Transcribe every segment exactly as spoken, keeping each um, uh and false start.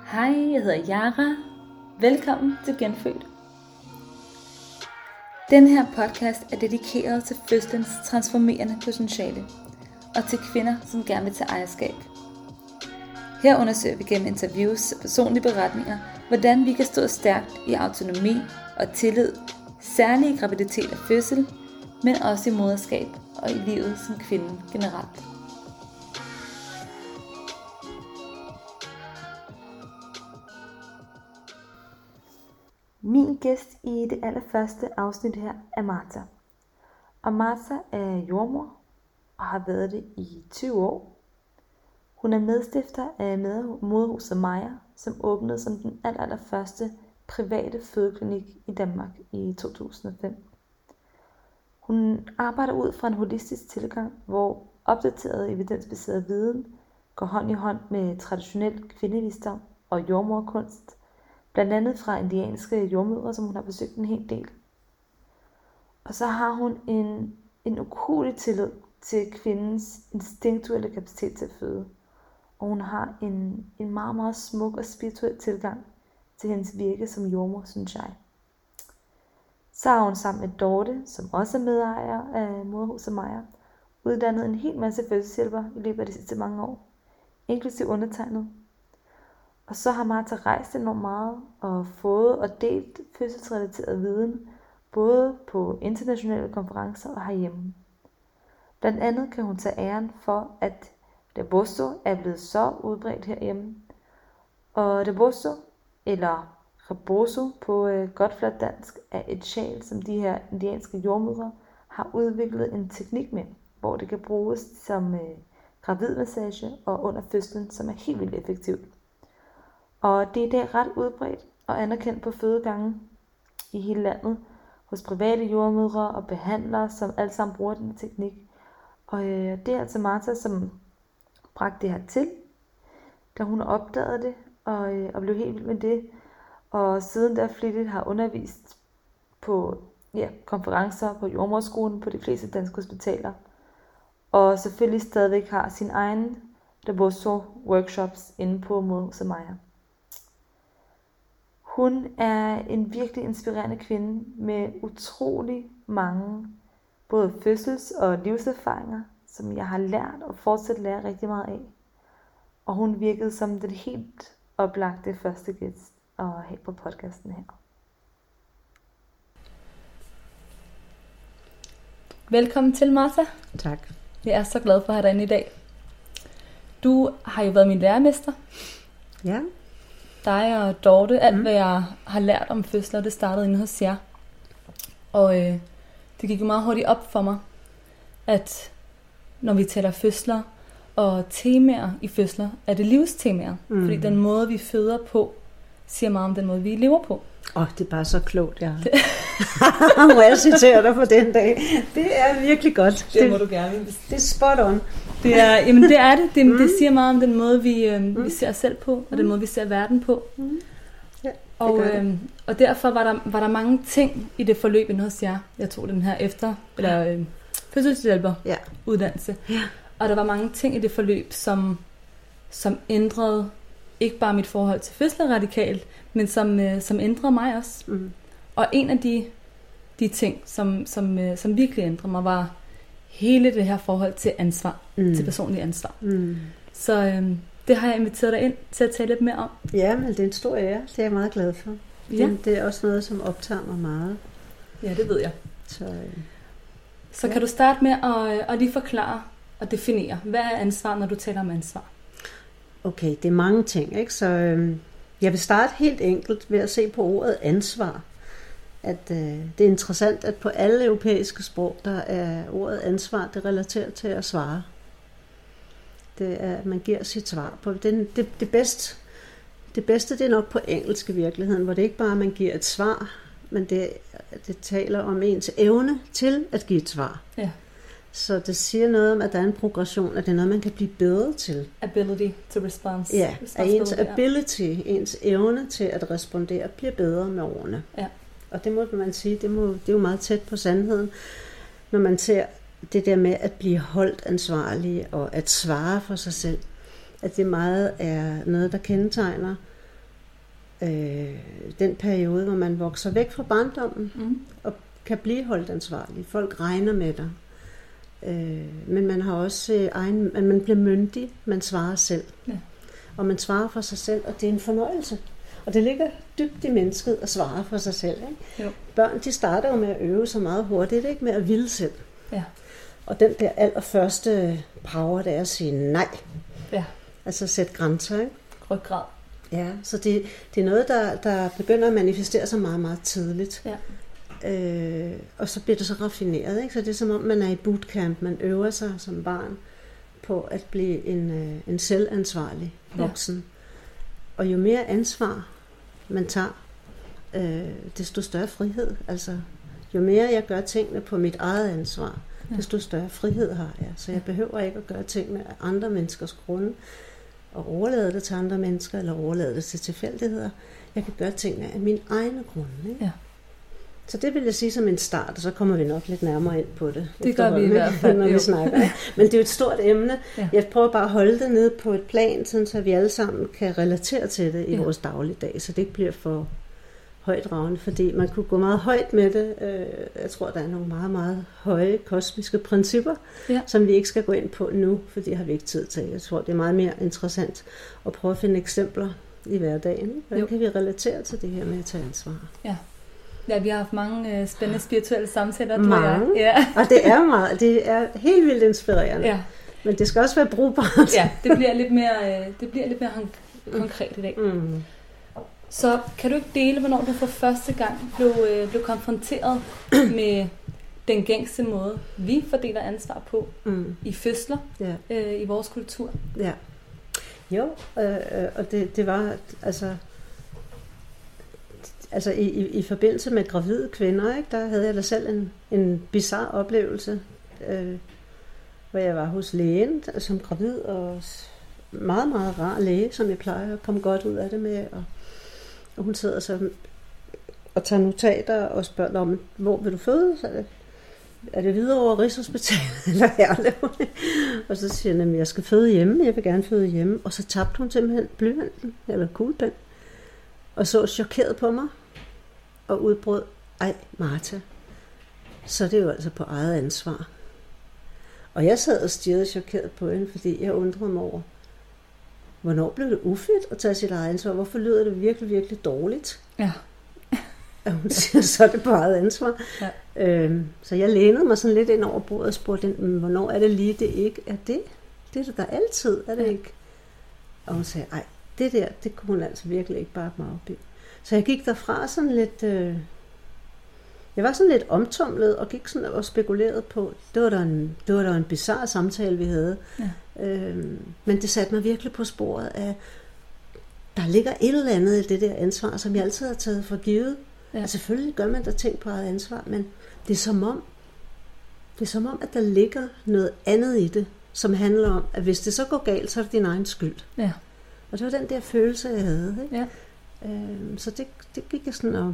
Hej, jeg hedder Yara. Velkommen til Genfødt. Den her podcast er dedikeret til fødslens transformerende potentiale og til kvinder, som gerne vil tage ejerskab. Her undersøger vi gennem interviews og personlige beretninger, hvordan vi kan stå stærkt i autonomi og tillid, særligt i graviditet og fødsel, men også i moderskab og i livet som kvinde generelt. Min gæst i det allerførste afsnit her er Martha. Og Martha er jordmor og har været det i tyve år. Hun er medstifter af Moderhuset Maja, som åbnede som den aller, allerførste private fødeklinik i Danmark i to tusind og fem. Hun arbejder ud fra en holistisk tilgang, hvor opdateret evidensbaseret viden går hånd i hånd med traditionel kvindevisdom og jordmorkunst, blandt andet fra indianske jordmødre, som hun har besøgt en hel del. Og så har hun en, en ukuelig tillid til kvindens instinktuelle kapacitet til at føde. Og hun har en, en meget, meget smuk og spirituel tilgang til hendes virke som jordmor, synes jeg. Så har hun sammen med Dorte, som også er medejer af Moderhuset Maja, uddannet en hel masse fødselshjælper i løbet af de sidste mange år, inklusive undertegnet. Og så har Martha rejst enormt meget og fået og delt fødselsrelateret viden, både på internationale konferencer og herhjemme. Blandt andet kan hun tage æren for, at Rebozo er blevet så udbredt herhjemme. Og Rebozo, eller Rebozo på øh, godt flot dansk, er et sjæl, som de her indianske jordmødre har udviklet en teknik med, hvor det kan bruges som øh, gravidmassage og under fødslen, som er helt vildt effektivt. Og det er i dag ret udbredt og anerkendt på fødegange i hele landet, hos private jordmødre og behandlere, som alle sammen bruger den teknik. Og øh, det er altså Martha, som bragte det her til, da hun opdagede det og, øh, og blev helt vild med det. Og siden der flittigt har undervist på ja, konferencer på jordmorskolen på de fleste danske hospitaler. Og selvfølgelig stadigvæk har sin egen Rebozo workshops inde på Moderhuset Maja. Hun er en virkelig inspirerende kvinde med utrolig mange både fødsels- og livserfaringer, som jeg har lært og fortsat lærer rigtig meget af. Og hun virkede som den helt oplagte første gæst at have på podcasten her. Velkommen til, Martha. Tak. Jeg er så glad for at have dig inde i dag. Du har jo været min lærermester. Ja. Dig og Dorte, alt mm. hvad jeg har lært om fødsler, det startede inde hos jer. Og øh, det gik jo meget hurtigt op for mig, at når vi taler fødsler og temaer i fødsler, er det livstemaer. Mm. Fordi den måde, vi føder på, siger meget om den måde, vi lever på. Åh, oh, det er bare så klogt, ja. Må jeg citere dig for den dag. Det er virkelig godt. Det, det må du gerne. Det er spot on. Det er, jamen det er det. Det, mm. det siger meget om den måde, vi, øh, mm. vi ser os selv på, og mm. den måde, vi ser verden på. Mm. Ja, det og, gør det. Øh, og derfor var der, var der mange ting i det forløb inde hos jer. Jeg tog den her efter, eller øh, fødselshjælper ja. uddannelse. Ja. Og der var mange ting i det forløb, som, som ændrede ikke bare mit forhold til fødsler radikalt, men som, øh, som ændrede mig også. Mm. Og en af de, de ting, som, som, øh, som virkelig ændrede mig, var hele det her forhold til ansvar, mm. til personlig ansvar. Mm. Så øh, det har jeg inviteret dig ind til at tale lidt mere om. Ja, men det er en stor ære. Det er jeg meget glad for. Ja. Det, det er også noget, som optager mig meget. Ja, det ved jeg. Så, øh, Så ja. kan du starte med at, at lige forklare og definere, hvad er ansvar, når du taler om ansvar? Okay, det er mange ting, ikke? Så øh, jeg vil starte helt enkelt ved at se på ordet ansvar. At øh, det er interessant, at på alle europæiske sprog, der er ordet ansvar, det relaterer til at svare. Det er, at man giver sit svar på. Det, det, det, bedste, det bedste, det er nok på engelsk i virkeligheden, hvor det ikke bare, at man giver et svar, men det, det taler om ens evne til at give et svar. Ja. Så det siger noget om, at der er en progression, at det er noget, man kan blive bedre til. Ability to respond. Ja, at ens ability, ens evne til at respondere, bliver bedre med årene. Ja. Og det må man sige, det, må, det er jo meget tæt på sandheden, når man ser det der med at blive holdt ansvarlig og at svare for sig selv. At det meget er noget, der kendetegner øh, den periode, hvor man vokser væk fra barndommen, Mm. og kan blive holdt ansvarlig. Folk regner med dig. Øh, men man har også øh, egen, at man bliver myndig, man svarer selv. Ja. Og man svarer for sig selv, og det er en fornøjelse. Og det ligger dybt i mennesket at svare for sig selv. Ikke? Jo. Børn, de starter jo med at øve sig meget hurtigt, ikke? Med at ville selv. Ja. Og den der allerførste power, det er at sige nej. Ja. Altså sætte grænser, ikke? Ryggrad. Ja, så det, det er noget, der, der begynder at manifestere sig meget, meget tidligt. Ja. Øh, og så bliver det så raffineret, ikke? Så det er som om, man er i bootcamp. Man øver sig som barn på at blive en, øh, en selvansvarlig voksen. Ja. Og jo mere ansvar man tager, øh, desto større frihed. Altså, jo mere jeg gør tingene på mit eget ansvar, ja. desto større frihed har jeg. Så jeg behøver ikke at gøre tingene af andre menneskers grunde, og overlade det til andre mennesker, eller overlade det til tilfældigheder. Jeg kan gøre tingene af min egne grunde. Ikke? Ja. Så det vil jeg sige som en start, og så kommer vi nok lidt nærmere ind på det. Det gør vi i hvert fald, når vi snakker. Men det er jo et stort emne. Ja. Jeg prøver bare at holde det nede på et plan, sådan, så vi alle sammen kan relatere til det i ja. vores dagligdag, så det ikke bliver for højdragende, fordi man kunne gå meget højt med det. Jeg tror, der er nogle meget, meget høje kosmiske principper, ja. som vi ikke skal gå ind på nu, for det har vi ikke tid til. Jeg tror, det er meget mere interessant at prøve at finde eksempler i hverdagen. Hvordan jo. kan vi relatere til det her med at tage ansvar? Ja. Ja, vi har haft mange øh, spændende spirituelle samtaler, tror mange. jeg. Ja. Og det er meget, det er helt vildt inspirerende. Ja. Men det skal også være brugbart. Ja, det bliver lidt mere, øh, det bliver lidt mere konkret i dag. Mm. Så kan du ikke dele, hvornår du for første gang blev, øh, blev konfronteret med den gængse måde, vi fordeler ansvar på mm. i fødsler ja. øh, i vores kultur? Ja. Jo, øh, og det, det var altså... Altså i, i, i forbindelse med gravide kvinder, ikke, der havde jeg da selv en, en bizarre oplevelse, øh, hvor jeg var hos lægen som gravid, og meget, meget rar læge, som jeg plejer at komme godt ud af det med. Og, og hun sidder så og tager notater og spørger om, hvor vil du føde? Så er det, er det videre over Rigshospitalet eller Herlev? Og så siger hun, at jeg skal føde hjemme, jeg vil gerne føde hjemme. Og så tabte hun simpelthen blyanten, eller kuglepen, og så chokeret på mig, og udbrød, ej Martha, så er det jo altså på eget ansvar. Og jeg sad og stirrede chokeret på hende, fordi jeg undrede mig over, hvornår blev det ufedt at tage sit eget ansvar? Hvorfor lyder det virkelig, virkelig dårligt? Ja. Og hun siger, så er det på eget ansvar. Ja. Øhm, så jeg lænede mig sådan lidt ind over bordet og spurgte, hvornår er det lige, det ikke er det? Det er det der altid, er det ja. ikke? Og hun sagde, ej, det der, det kunne hun altså virkelig ikke bakke mig op i. Så jeg gik derfra sådan lidt... Øh, jeg var sådan lidt omtumlet og gik sådan og spekulerede på... Det var da en, det var da en bizarre samtale, vi havde. Ja. Øhm, men det satte mig virkelig på sporet af... Der ligger et eller andet i det der ansvar, som jeg altid har taget for givet. Ja. Altså, selvfølgelig gør man da ting på eget ansvar, men det er som om... Det er som om, at der ligger noget andet i det, som handler om, at hvis det så går galt, så er det din egen skyld. Ja. Og det var den der følelse, jeg havde. Ikke? Ja. Øhm, så det, det gik jeg sådan og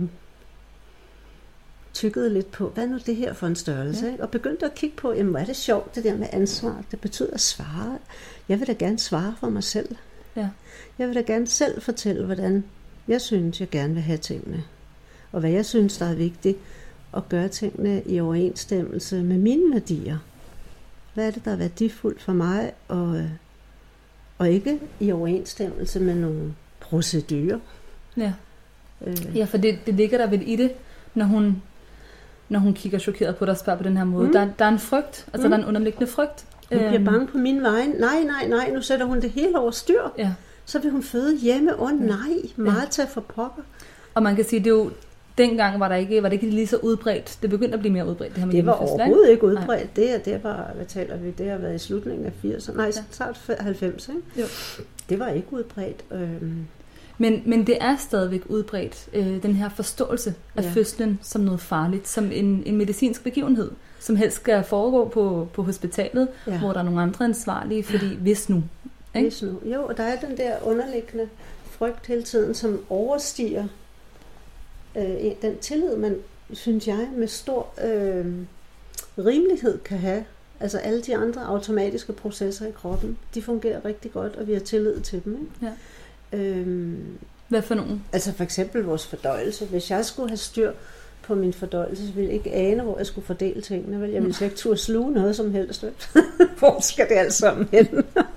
tykkede lidt på, hvad er nu det her for en størrelse? Ja. Ikke? Og begyndte at kigge på, jamen, hvor er det sjovt, det der med ansvar. Det betyder at svare. Jeg vil da gerne svare for mig selv. Ja. Jeg vil da gerne selv fortælle, hvordan jeg synes, jeg gerne vil have tingene. Og hvad jeg synes, der er vigtigt. At gøre tingene i overensstemmelse med mine værdier. Hvad er det, der er værdifuldt for mig, og, og ikke i overensstemmelse med nogle procedurer. Ja, øh. ja for det, det ligger der vel i det, når hun, når hun kigger chokeret på dig og spørger på den her måde. Mm. Der, der er en frygt, altså mm. der er en underliggende frygt. Hun bliver æm... bange på min vej. Nej, nej, nej, nu sætter hun det hele over styr. Ja. Så vil hun føde hjemme. Åh oh, nej, Martha ja. for pokker. Og man kan sige, det er jo... Dengang var, der ikke, var det ikke lige så udbredt. Det begyndte at blive mere udbredt. Det, her med det var overhovedet ikke udbredt. Det, det var, hvad taler vi, det har været i slutningen af firserne. Nej, start halvfems, ikke? Jo. Det var ikke udbredt. Øhm. Men, men det er stadigvæk udbredt, øh, den her forståelse af ja. fødslen som noget farligt, som en, en medicinsk begivenhed, som helst skal foregå på, på hospitalet, ja. hvor der er nogle andre ansvarlige, fordi ja. hvis nu. Ikke? Hvis nu. Jo, og der er den der underliggende frygt hele tiden, som overstiger Øh, den tillid, man, synes jeg, med stor øh, rimelighed kan have. Altså alle de andre automatiske processer i kroppen, de fungerer rigtig godt, og vi har tillid til dem. Ikke? Ja. Øhm, Hvad for nogen? Altså for eksempel vores fordøjelse. Hvis jeg skulle have styr på min fordøjelse, så ville jeg ikke ane, hvor jeg skulle fordele tingene. Vel? Jeg ville slet ikke turde sluge noget som helst. Hvor skal det alt sammen hen?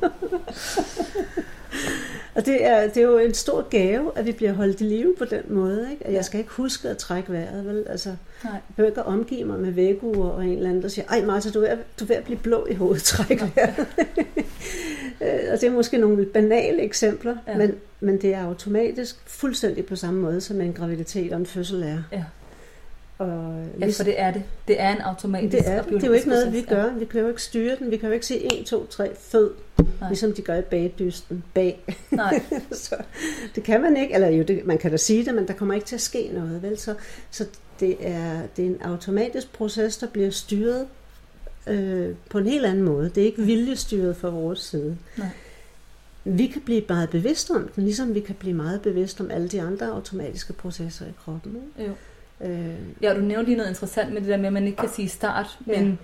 Og det er, det er jo en stor gave, at vi bliver holdt i live på den måde. Ikke? At jeg skal ikke huske at trække vejret. Vel? Altså, jeg behøver ikke at omgive mig med vægguer og en eller anden, der siger, ej Martha, du er, du er ved at blive blå i hovedet, træk vejret. Og det er måske nogle banale eksempler, ja. men, men det er automatisk fuldstændig på samme måde, som en graviditet og en fødsel er. Ja. Og ja, for det er det. Det er en automatisk det er, det er jo ikke noget, vi gør. Vi kan jo ikke styre den. Vi kan jo ikke sige en, to, tre, fød. Nej. Ligesom de gør i bagdysten. Bag. Nej. Så det kan man ikke. Eller jo, det, man kan da sige det, men der kommer ikke til at ske noget. Vel? Så, så det, er, det er en automatisk proces, der bliver styret øh, på en helt anden måde. Det er ikke viljestyret fra vores side. Nej. Vi kan blive meget bevidste om den, ligesom vi kan blive meget bevidste om alle de andre automatiske processer i kroppen. Ikke? Jo. Ja, du nævnte lige noget interessant med det der med, at man ikke kan sige start, men, ja.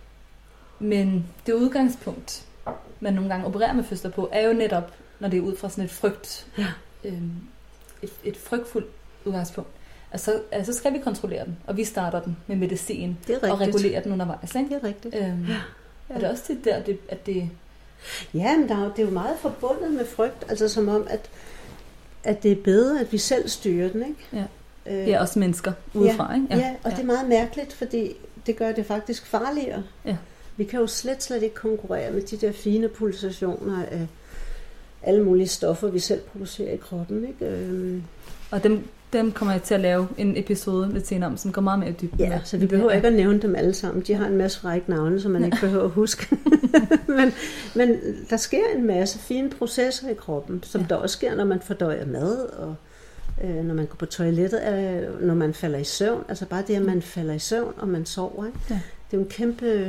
men det udgangspunkt, man nogle gange opererer med fødsler på, er jo netop, når det er ud fra sådan et frygt, ja. øhm, et, et frygtfuldt udgangspunkt. Altså, altså skal vi kontrollere den, og vi starter den med medicin, og regulerer den undervejs. Ikke? Det er rigtigt. Øhm, ja. Ja. Er det også det der, det, at det... Ja, men der er, det er jo meget forbundet med frygt, altså som om, at, at det er bedre, at vi selv styrer den, ikke? Ja. Ja, også mennesker udefra, ja, ikke? Ja, ja, og ja. Det er meget mærkeligt, fordi det gør det faktisk farligere. Ja. Vi kan jo slet, slet ikke konkurrere med de der fine pulsationer af alle mulige stoffer, vi selv producerer i kroppen, ikke? Øhm. Og dem, dem kommer jeg til at lave en episode lidt senere om, som går meget mere i dybden. Ja, så vi behøver ikke at nævne dem alle sammen. De har en masse frække navne, som man ja. ikke behøver at huske. men, men der sker en masse fine processer i kroppen, som ja. der også sker, når man fordøjer mad, og øh, når man går på toilettet, øh, når man falder i søvn. Altså bare det, at man falder i søvn, og man sover. Ikke? Ja. Det er jo en kæmpe, det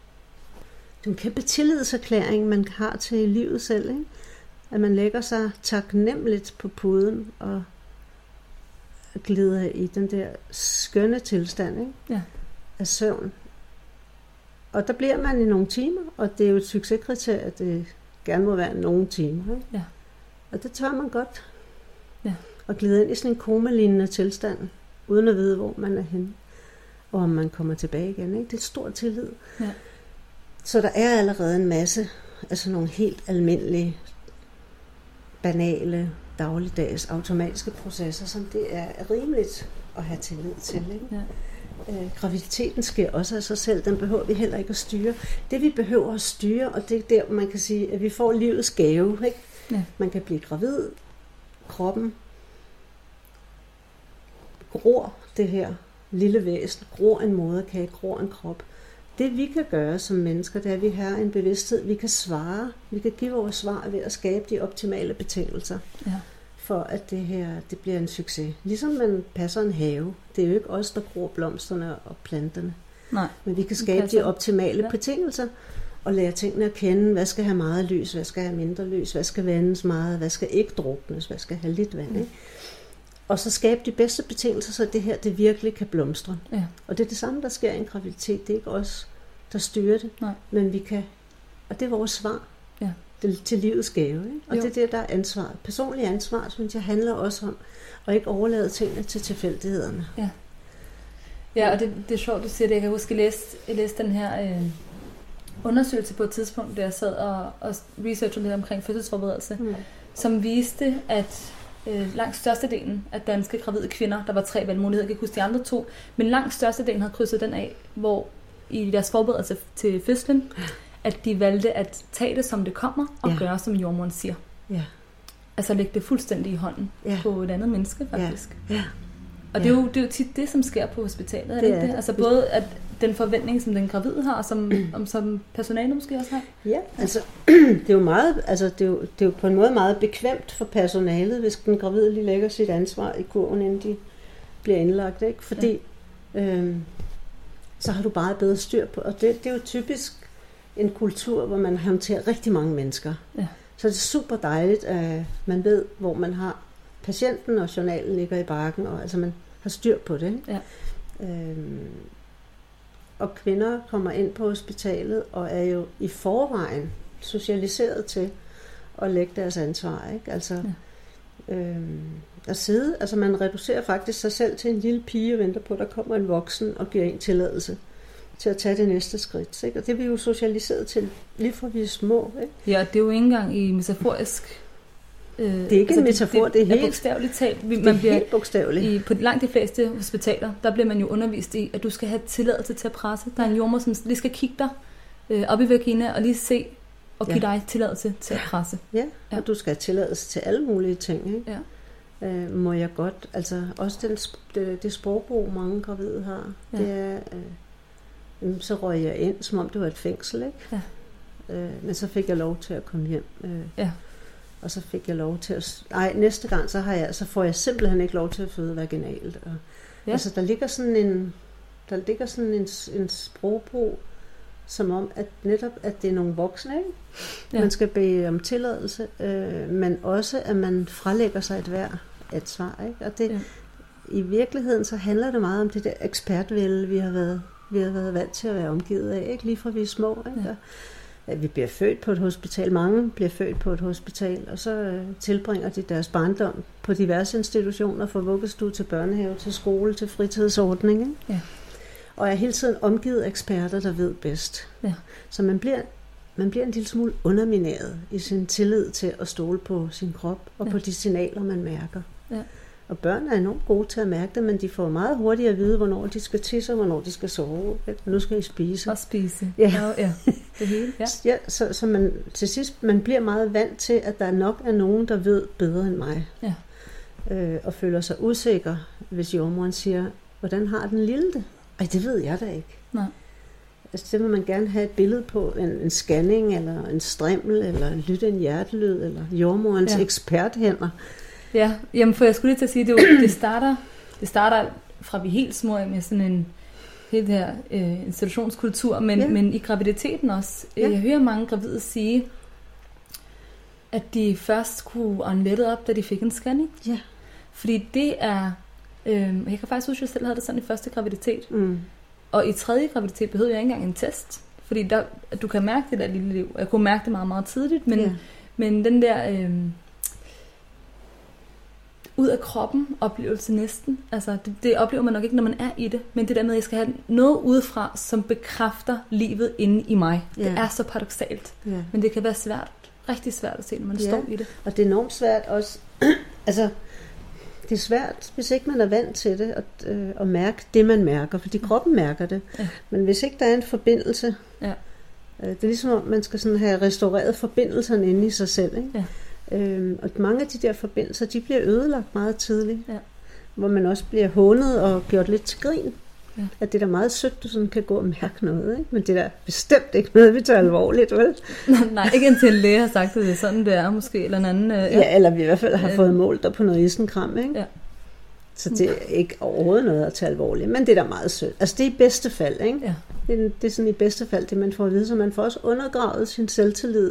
er en kæmpe tillidserklæring, man har til livet selv. Ikke? At man lægger sig taknemmeligt på puden, og glider i den der skønne tilstand, ikke? Ja. Af søvn. Og der bliver man i nogle timer, og det er jo et succeskriterie, at det gerne må være nogle timer. Ikke? Ja. Og det tør man godt. Ja. Og glide ind i sådan en komalignende tilstand, uden at vide, hvor man er henne, og om man kommer tilbage igen. Ikke? Det er et stort tillid. Ja. Så der er allerede en masse af sådan nogle helt almindelige, banale, dagligdags automatiske processer, som det er rimeligt at have tillid til. Ikke? Ja. Øh, graviditeten sker også af sig selv, den behøver vi heller ikke at styre. Det vi behøver at styre, og det er der, man kan sige, at vi får livets gave. Ikke? Ja. Man kan blive gravid, kroppen gror det her lille væsen, gror en moderkage, gror en krop. Det vi kan gøre som mennesker, det er, at vi har en bevidsthed, vi kan svare, vi kan give vores svar ved at skabe de optimale betingelser, ja. for at det her det bliver en succes. Ligesom man passer en have. Det er jo ikke os, der gror blomsterne og planterne. Nej. Men vi kan skabe de optimale ja. betingelser og lære tingene at kende. Hvad skal have meget lys, hvad skal have mindre lys, hvad skal vandes meget, hvad skal ikke druknes, hvad skal have lidt vand. Ikke? Og så skabe de bedste betingelser, så det her det virkelig kan blomstre. Ja. Og det er det samme, der sker i en graviditet. Det er ikke os, der styrer det. Nej. Men vi kan, og det er vores svar ja. det, til livets gave. Ikke? Og jo. det er det, der er ansvar. Personlig ansvar, synes jeg, handler også om at ikke overlade tingene til tilfældighederne. Ja, ja og det, det er sjovt, du siger det. Jeg kan huske, at jeg læste, jeg læste den her øh, undersøgelse på et tidspunkt, der jeg sad og, og researchede lidt omkring fødselsforberedelse, mm. som viste, at øh, langt størstedelen af danske gravide kvinder, der var tre valgmuligheder, jeg kan ikke huske de andre to, men langt størstedelen havde krydset den af, hvor i deres forberedelse til fødslen, at de valgte at tage det, som det kommer, og ja. gøre, som jordmoren siger. Ja. Altså lægge det fuldstændig i hånden ja. på et andet menneske, faktisk. Ja. Ja. Og det er, jo, det er jo tit det, som sker på hospitalet, er det, det ikke det? det? Altså både at den forventning, som den gravide har, som, om, som personale måske også har? Ja, altså det er jo meget, altså det er jo, det er jo på en måde meget bekvemt for personalet, hvis den gravide lige lægger sit ansvar i kurven, inden de bliver indlagt, ikke? Fordi ja. øhm, så har du bare bedre styr på, og det, det er jo typisk en kultur, hvor man håndterer rigtig mange mennesker. Ja. Så det er super dejligt, at man ved, hvor man har patienten, og journalen ligger i bakken, og altså man har styr på det. Ikke? Ja. Øhm, og kvinder kommer ind på hospitalet, og er jo i forvejen socialiseret til at lægge deres ansvar. Ikke? Altså, ja. øh, at sidde. Altså man reducerer faktisk sig selv til en lille pige og venter på, at der kommer en voksen og giver en tilladelse til at tage det næste skridt. Ikke? Og det er vi jo socialiseret til, lige fra vi er små. Ikke? Ja, det er jo ikke engang i metaforisk... Øh, det er ikke altså en metafor, det, det er helt... bogstaveligt talt. Man det er bliver, helt bogstaveligt. I, på langt de fleste hospitaler, der bliver man jo undervist i, at du skal have tilladelse til at presse. Der er en jordemoder, som lige skal kigge dig øh, op i vagina og lige se og give ja. dig tilladelse til at presse. Ja, ja, og du skal have tilladelse til alle mulige ting. Ikke? Ja. Øh, må jeg godt... Altså også den, det, det sprogbrug, mange gravide har, ja. det er... Øh, så røg jeg ind, som om det var et fængsel, ikke? Ja. Øh, men så fik jeg lov til at komme hjem. Øh, ja. Og så fik jeg lov til at... Nej, næste gang, så, har jeg, så får jeg simpelthen ikke lov til at føde vaginalt. Og, ja. Altså, der ligger sådan en... Der ligger sådan en, en sprogbrug, som om, at netop, at det er nogle voksne, ikke? Ja. Man skal bede om tilladelse, øh, men også, at man frelægger sig et hver et svar, ikke? Og det, ja. I virkeligheden, så handler det meget om det der ekspertvælde, vi har været, vi har været vant til at være omgivet af, ikke? Lige fra vi er små, ikke? Ja. At vi bliver født på et hospital. Mange bliver født på et hospital, og så øh, tilbringer de deres barndom på diverse institutioner, fra vuggestue til børnehave, til skole, til fritidsordning. Ikke? Ja. Og er hele tiden omgivet af eksperter, der ved bedst. Ja. Så man bliver, man bliver en lille smule undermineret i sin tillid til at stole på sin krop, og ja. på de signaler, man mærker. Ja. Og børn er enormt gode til at mærke det, men de får meget hurtigt at vide, hvornår de skal tisse, og hvornår de skal sove. Nu skal I spise. Og spise. Ja, ja, ja. Det hele. Ja. Ja, så, så man til sidst man bliver meget vant til, at der nok er nogen, der ved bedre end mig. Ja. Øh, og føler sig usikker, hvis jordmoren siger, hvordan har den lille det? Ej, det ved jeg da ikke. Nej. Altså, det vil man gerne have et billede på, en, en scanning, eller en strimmel, eller lytte en hjertelyd, eller jordmorens ja. eksperthænder. Ja, jamen for jeg skulle lige til at sige, det, jo, det starter, det starter fra vi helt små med sådan en helt her øh, institutionskultur, men, ja. men i graviditeten også. Ja. Jeg hører mange gravide sige, at de først kunne ånde lettet op, da de fik en scanning. Ja. Fordi det er, øh, jeg kan faktisk huske, at jeg selv havde det sådan i første graviditet. Mm. Og i tredje graviditet behøvede jeg ikke engang en test. Fordi der, du kan mærke det der lille liv. Jeg kunne mærke det meget, meget tidligt, men, ja. men den der... Øh, ud af kroppen oplevelse næsten. Altså, det, det oplever man nok ikke, når man er i det. Men det der med, at jeg skal have noget udefra, som bekræfter livet inde i mig. Yeah. Det er så paradoksalt. Yeah. Men det kan være svært. Rigtig svært at se, når man yeah. står i det. Og det er enormt svært også. altså, det er svært, hvis ikke man er vant til det, at, øh, at mærke det, man mærker. Fordi kroppen mærker det. Yeah. Men hvis ikke der er en forbindelse, yeah. øh, det er ligesom, at man skal sådan have restaureret forbindelserne inde i sig selv, ikke? Yeah. Øhm, og mange af de der forbindelser, de bliver ødelagt meget tidligt, ja. Hvor man også bliver hånet og gjort lidt til grin. Ja. At det er da meget sødt, du sådan kan gå og mærke noget, ikke? Men det er da bestemt ikke noget, vi tager alvorligt, vel? Nej, ikke indtil en læge har sagt, at det er sådan, det er måske, eller en anden... Øh, ja. ja, eller vi i hvert fald har øh. fået målt der på noget isenkram, ikke? Ja. Så det er ikke overhovedet noget at tage alvorligt, men det er da meget sødt. Altså det er i bedste fald, ikke? Ja. Det, er, det er sådan i bedste fald, det man får at vide, så man får også undergravet sin selvtillid,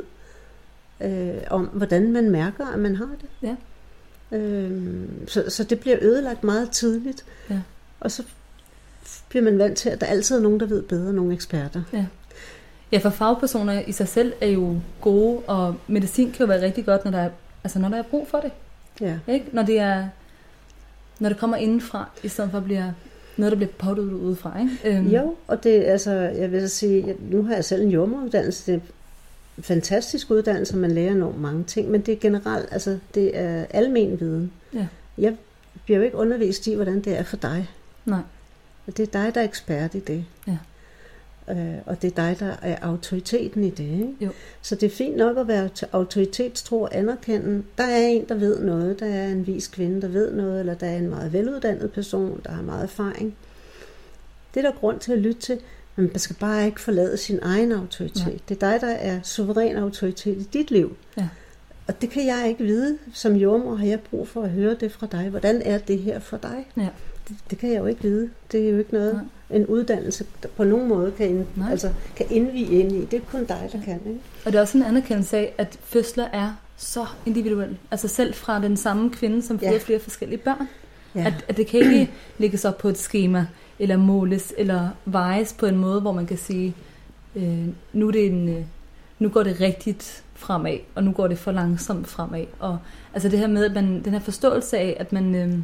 Øh, om hvordan man mærker, at man har det. Ja. Øh, så, så det bliver ødelagt meget tidligt. Ja. Og så bliver man vant til, at der altid er nogen, der ved bedre, nogle eksperter. Ja. Ja, for fagpersoner i sig selv er jo gode, og medicin kan jo være rigtig godt, når der er, altså når der er brug for det. Ja. Ikke? Når det er, når det kommer indenfra, i stedet for at blive noget, der bliver påduttet udefra. Ikke? Øhm. Jo, og det altså, jeg vil sige, nu har jeg selv en jordemoderuddannelse, det fantastisk uddannelse, man lærer enormt mange ting, men det er generelt, altså det er almen viden. Ja. Jeg bliver jo ikke undervist i, hvordan det er for dig. Nej. Det er dig, der er ekspert i det. Ja. Øh, og det er dig, der er autoriteten i det. Ikke? Jo. Så det er fint nok at være til autoritetstro og anerkende. Der er en, der ved noget. Der er en vis kvinde, der ved noget, eller der er en meget veluddannet person, der har meget erfaring. Det er der grund til at lytte til. Men man skal bare ikke forlade sin egen autoritet. Ja. Det er dig, der er suveræn autoritet i dit liv. Ja. Og det kan jeg ikke vide. Som jordmor har jeg brug for at høre det fra dig. Hvordan er det her for dig? Ja. Det, det kan jeg jo ikke vide. Det er jo ikke noget, Nej. en uddannelse, der på nogen måde kan, ind, altså, kan indvige ind i. Det er kun dig, der ja. kan. Ikke? Og det er også en anerkendelse af, at fødsler er så individuelle. Altså selv fra den samme kvinde, som føder ja. flere forskellige børn. Ja. At, at det kan ikke lægges op på et skema, eller måles, eller vejes på en måde, hvor man kan sige, øh, nu er det en, øh, nu går det rigtigt fremad, og nu går det for langsomt fremad. Og altså det her med, at man, den her forståelse af, at man, øh,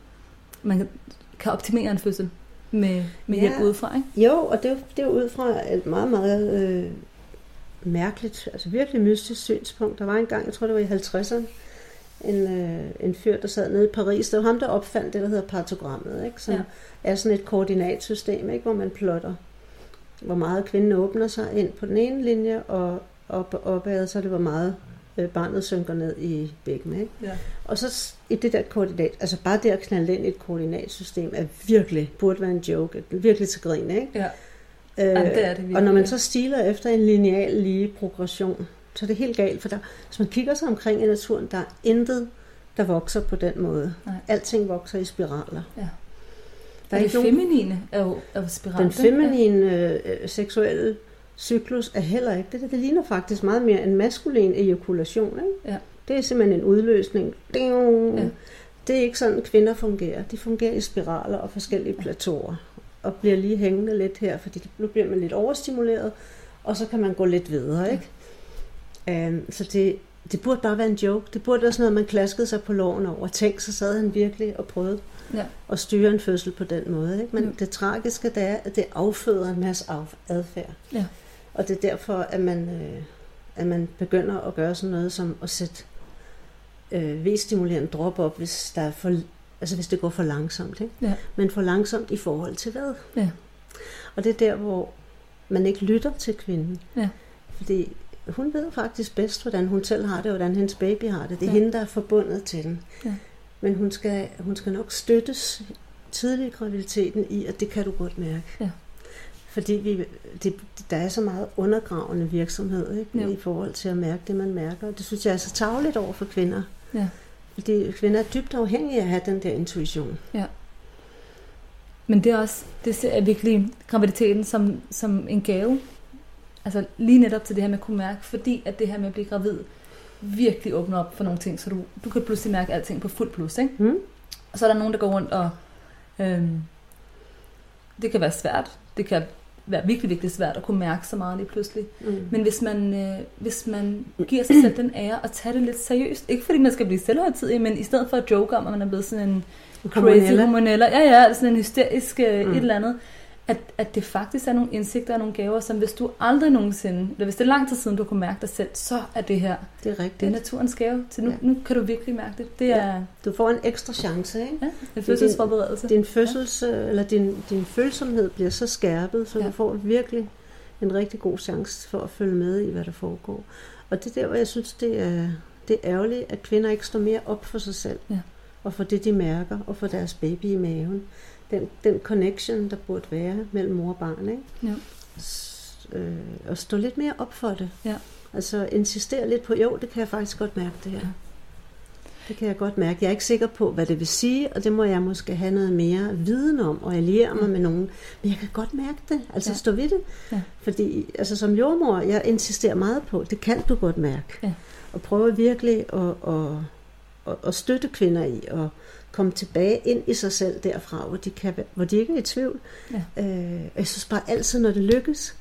man kan optimere en fødsel med, med hjælp ja. udefra, ikke? Jo, og det er, det er ud fra et meget, meget øh, mærkeligt, altså virkelig mystisk synspunkt. Der var engang, jeg tror det var i halvtredserne, en, øh, en fyr, der sad nede i Paris. Det var ham, der opfandt det, der hedder partogrammet, ikke? Som ja. er sådan et koordinatsystem, ikke? Hvor man plotter, hvor meget kvinden åbner sig ind på den ene linje, og op, opad, så er det, hvor meget øh, barnet synker ned i bækken, ikke? Ja. Og så i det der koordinat, altså bare det at knalde ind i et koordinatsystem, er virkelig, burde være en joke, virkelig til grin, ikke? Ja. Øh, Jamen, det er det virkelig. Og når man så stiler efter en lineal lige progression, så er det helt galt, for der, hvis man kigger sig omkring i naturen, der er intet, der vokser på den måde. Nej. Alting vokser i spiraler. Ja. Der er det nogen, feminine er jo, er jo spiraler. Den feminine øh, seksuelle cyklus er heller ikke det. Det ligner faktisk meget mere en maskulin ejakulation, ikke? Ja. Det er simpelthen en udløsning. Ja. Det er ikke sådan, kvinder fungerer. De fungerer i spiraler og forskellige plateauer, og bliver lige hængende lidt her, fordi nu bliver man lidt overstimuleret, og så kan man gå lidt videre, ikke? Ja. Um, så det, det burde bare være en joke. Det burde være sådan noget, man klaskede sig på loven over. Tænk, så sad han virkelig og prøvede ja. at styre en fødsel på den måde, ikke? Men ja. det tragiske, det er, at det afføder en masse adfærd. Ja. Og det er derfor, at man, øh, at man begynder at gøre sådan noget som at sætte øh, V-stimulerende drop op, hvis, der er for, altså hvis det går for langsomt. Ikke? Ja. Men for langsomt i forhold til hvad? Ja. Og det er der, hvor man ikke lytter til kvinden. Ja. Fordi hun ved faktisk bedst, hvordan hun selv har det, og hvordan hendes baby har det. Det er ja. hende, der er forbundet til den. Ja. Men hun skal, hun skal nok støttes tidligt i graviditeten i, at det kan du godt mærke. Ja. Fordi vi, det, der er så meget undergravende virksomhed, ikke? Ja. I forhold til at mærke det, man mærker. Det synes jeg er så tarveligt over for kvinder. Ja. Fordi kvinder er dybt afhængige af at have den der intuition. Ja. Men det er også, det ser virkelig graviditeten som, som en gave. Altså lige netop til det her med at kunne mærke, fordi at det her med at blive gravid virkelig åbner op for nogle ting, så du, du kan pludselig mærke alting på fuld plus, ikke? Mm. Og så er der nogen, der går rundt og øhm, det kan være svært. Det kan være virkelig, virkelig svært at kunne mærke så meget lige pludselig. Mm. Men hvis man, øh, hvis man giver sig selv den ære og tager det lidt seriøst, ikke fordi man skal blive selvhøjtidig, men i stedet for at joke om, at man er blevet sådan en crazy hormonella, ja ja, sådan en hysterisk øh, mm. et eller andet, at, at det faktisk er nogle indsigter og nogle gaver, som hvis du aldrig nogensinde, eller hvis det er lang tid siden, du kunne mærke dig selv, så er det her, det er rigtigt. Det er naturens gave. Så nu, ja. nu kan du virkelig mærke det. Det er, ja. Du får en ekstra chance, ikke? Ja, en fødselsforberedelse. Din, din fødsels, ja. eller din, din følsomhed bliver så skærpet, så ja. du får virkelig en rigtig god chance for at følge med i, hvad der foregår. Og det er der, hvor jeg synes, det er, det er ærgerligt, at kvinder ikke står mere op for sig selv, ja. og for det, de mærker, og for deres baby i maven. Den, den connection, der burde være mellem mor og barn, ikke? Ja. S- øh, og stå lidt mere op for det. Ja. Altså insistere lidt på, jo, det kan jeg faktisk godt mærke det her. Ja. Det kan jeg godt mærke. Jeg er ikke sikker på, hvad det vil sige, og det må jeg måske have noget mere viden om, og alliere mig ja. med nogen. Men jeg kan godt mærke det. Altså ja. stå ved det. Ja. Fordi altså, som jordmor, jeg insisterer meget på, det kan du godt mærke. Ja. Og prøve virkelig at, at, at, at støtte kvinder i, og komme tilbage ind i sig selv derfra, hvor de, kan, hvor de ikke er i tvivl. Ja. Øh, jeg synes bare altid, når det lykkes,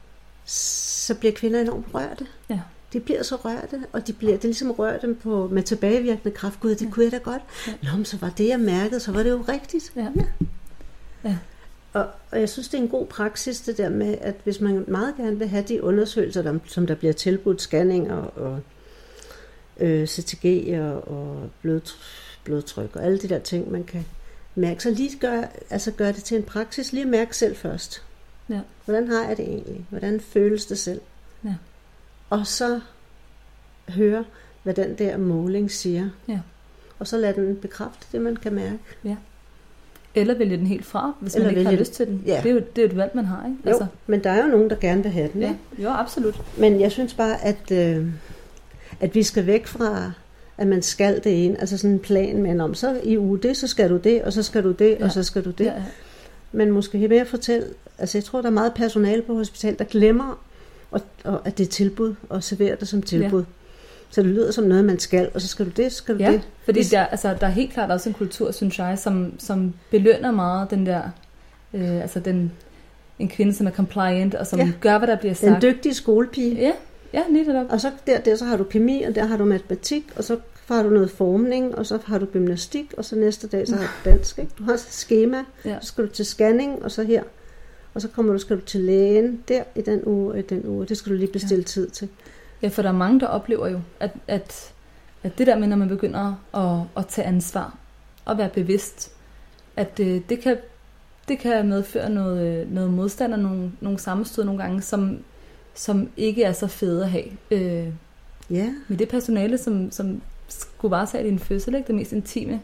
så bliver kvinder enormt rørte. Ja. De bliver så rørte, og de bliver, det er ligesom at røre dem på, med tilbagevirkende kraft. Gud, det ja. kunne jeg da godt. Ja. Nå, så var det, jeg mærkede, så var det jo rigtigt. Ja. Ja. Ja. Og, og jeg synes, det er en god praksis, det der med, at hvis man meget gerne vil have de undersøgelser, der, som der bliver tilbudt, scanning og, og øh, C T G og, og blodtryk, blodtryk og alle de der ting, man kan mærke. Så lige gør, altså gør det til en praksis. Lige mærke selv først. Ja. Hvordan har jeg det egentlig? Hvordan føles det selv? Ja. Og så høre, hvad den der måling siger. Ja. Og så lad den bekræfte det, man kan mærke. Ja. Eller vælge den helt fra, hvis Eller man ikke har lyst til den. Ja. Det er jo det er et valg, man har, ikke? Altså. Jo, men der er jo nogen, der gerne vil have den. Ja. Jo, absolut. Men jeg synes bare, at, øh, at vi skal væk fra at man skal det ene, altså sådan en plan med, om så i uge det, så skal du det, og så skal du det, ja. og så skal du det. Ja, ja. Men måske mere fortælle, altså jeg tror, der er meget personale på hospital, der glemmer, og, og at det er tilbud, og serverer det som tilbud. Ja. Så det lyder som noget, man skal, og så skal du det, så skal du ja, det. Fordi der, altså, der er helt klart også en kultur, synes jeg, som, som belønner meget den der, øh, altså den, en kvinde, som er compliant, og som ja. gør, hvad der bliver sagt. En dygtig skolepige. Ja. Ja, lige det op. Og så der, der så har du kemi, og der har du matematik, og så har du noget formning, og så har du gymnastik, og så næste dag så har du dansk. Ikke? Du har et skema, Ja. så skal du til scanning, og så her. Og så kommer du, skal du til lægen der i den uge og i den uge. Det skal du lige bestille ja. tid til. Ja, for der er mange, der oplever jo, at, at, at det der med, når man begynder at, at tage ansvar og være bevidst, at det, det, kan, det kan medføre noget, noget modstand og nogle, nogle sammenstød nogle gange, som, som ikke er så fede at have. Øh, ja. Med det personale, som, som skulle varetage din fødsel, ikke? Det mest intime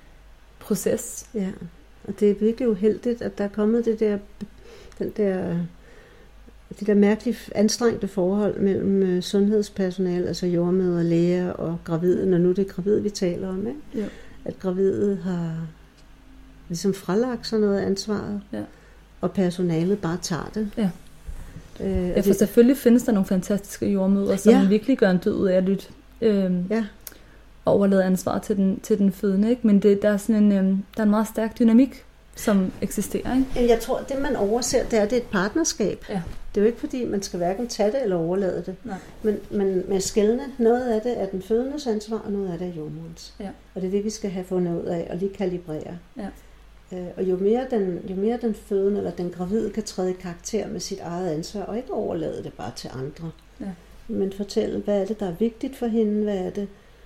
proces. Ja, og det er virkelig uheldigt, at der er kommet det der, den der, det der mærkeligt anstrengte forhold mellem øh, sundhedspersonale, altså jordmødre, læger og gravide, når nu det er gravide, vi taler om, ikke? Ja. At gravide har ligesom fralagt sådan noget af ansvaret, ja. og personalet bare tager det. Ja. Øh, ja, for selvfølgelig findes der nogle fantastiske jordmødre, som ja. virkelig gør en død ud af at lytte. Øh, ja. Og overlade ansvar til den, til den fødende, ikke? Men det, der, er sådan en, øh, der er en meget stærk dynamik, som eksisterer, ikke? Jeg tror, at det man overser, det er, det er et partnerskab. Ja. Det er jo ikke fordi, man skal hverken tage det eller overlade det. Nej. Men, men med skelne, noget af det er den fødendes ansvar, og noget af det er jordmorens. Ja. Og det er det, vi skal have fundet ud af, og lige kalibrere. Ja. Øh, og jo mere, den, jo mere den fødende eller den gravide kan træde i karakter med sit eget ansvar, og ikke overlade det bare til andre. Ja. Men fortælle, hvad er det, der er vigtigt for hende, hvad er det,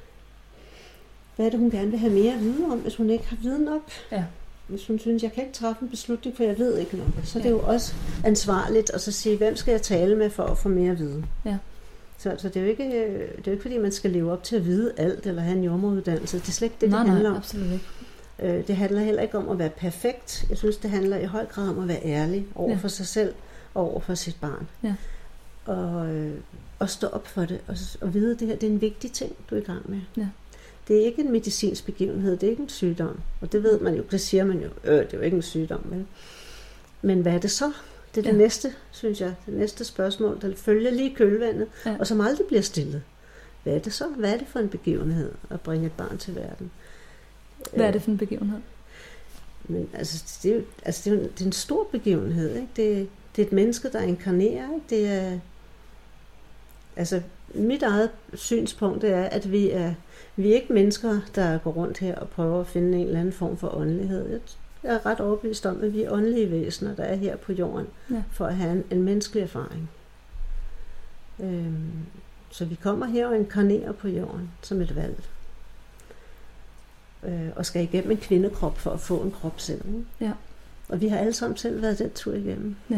hvad er det, hun gerne vil have mere at vide om, hvis hun ikke har viden nok. Ja. Hvis hun synes, jeg kan ikke træffe en beslutning, for jeg ved ikke nok. Så ja. Det er jo også ansvarligt at så sige, hvem skal jeg tale med for at få mere viden. Ja. Så, så det, er jo ikke, det er jo ikke, fordi man skal leve op til at vide alt, eller have en jordemoderuddannelse. Det er slet ikke det, nej, det handler nej, om. Absolut ikke. Øh, det handler heller ikke om at være perfekt. Jeg synes, det handler i høj grad om at være ærlig over ja. for sig selv og over for sit barn. Ja. Og, øh, og stå op for det, og, og vide, at det her det er en vigtig ting, du er i gang med. Ja. Det er ikke en medicinsk begivenhed, det er ikke en sygdom. Og det ved man jo, det siger man jo, øh, det er jo ikke en sygdom. Vel? Men hvad er det så? Det er det ja. næste, synes jeg, det næste spørgsmål, der følger lige kølvandet, ja. og som aldrig bliver stillet. Hvad er det så? Hvad er det for en begivenhed at bringe et barn til verden? Hvad er det for en begivenhed? Men altså, det er jo, altså, det er jo det er en stor begivenhed. Ikke? Det, det er et menneske, der inkarnerer. Ikke? Det er, altså, mit eget synspunkt er, at vi er Vi er ikke mennesker, der går rundt her og prøver at finde en eller anden form for åndelighed. Jeg er ret overbevist om, at vi er åndelige væsener, der er her på jorden, ja. for at have en, en menneskelig erfaring. Øhm, så vi kommer her og inkarnerer på jorden som et valg. Øh, og skal igennem en kvindekrop for at få en krop selv. Ja. Og vi har alle sammen selv været den tur igennem. Ja.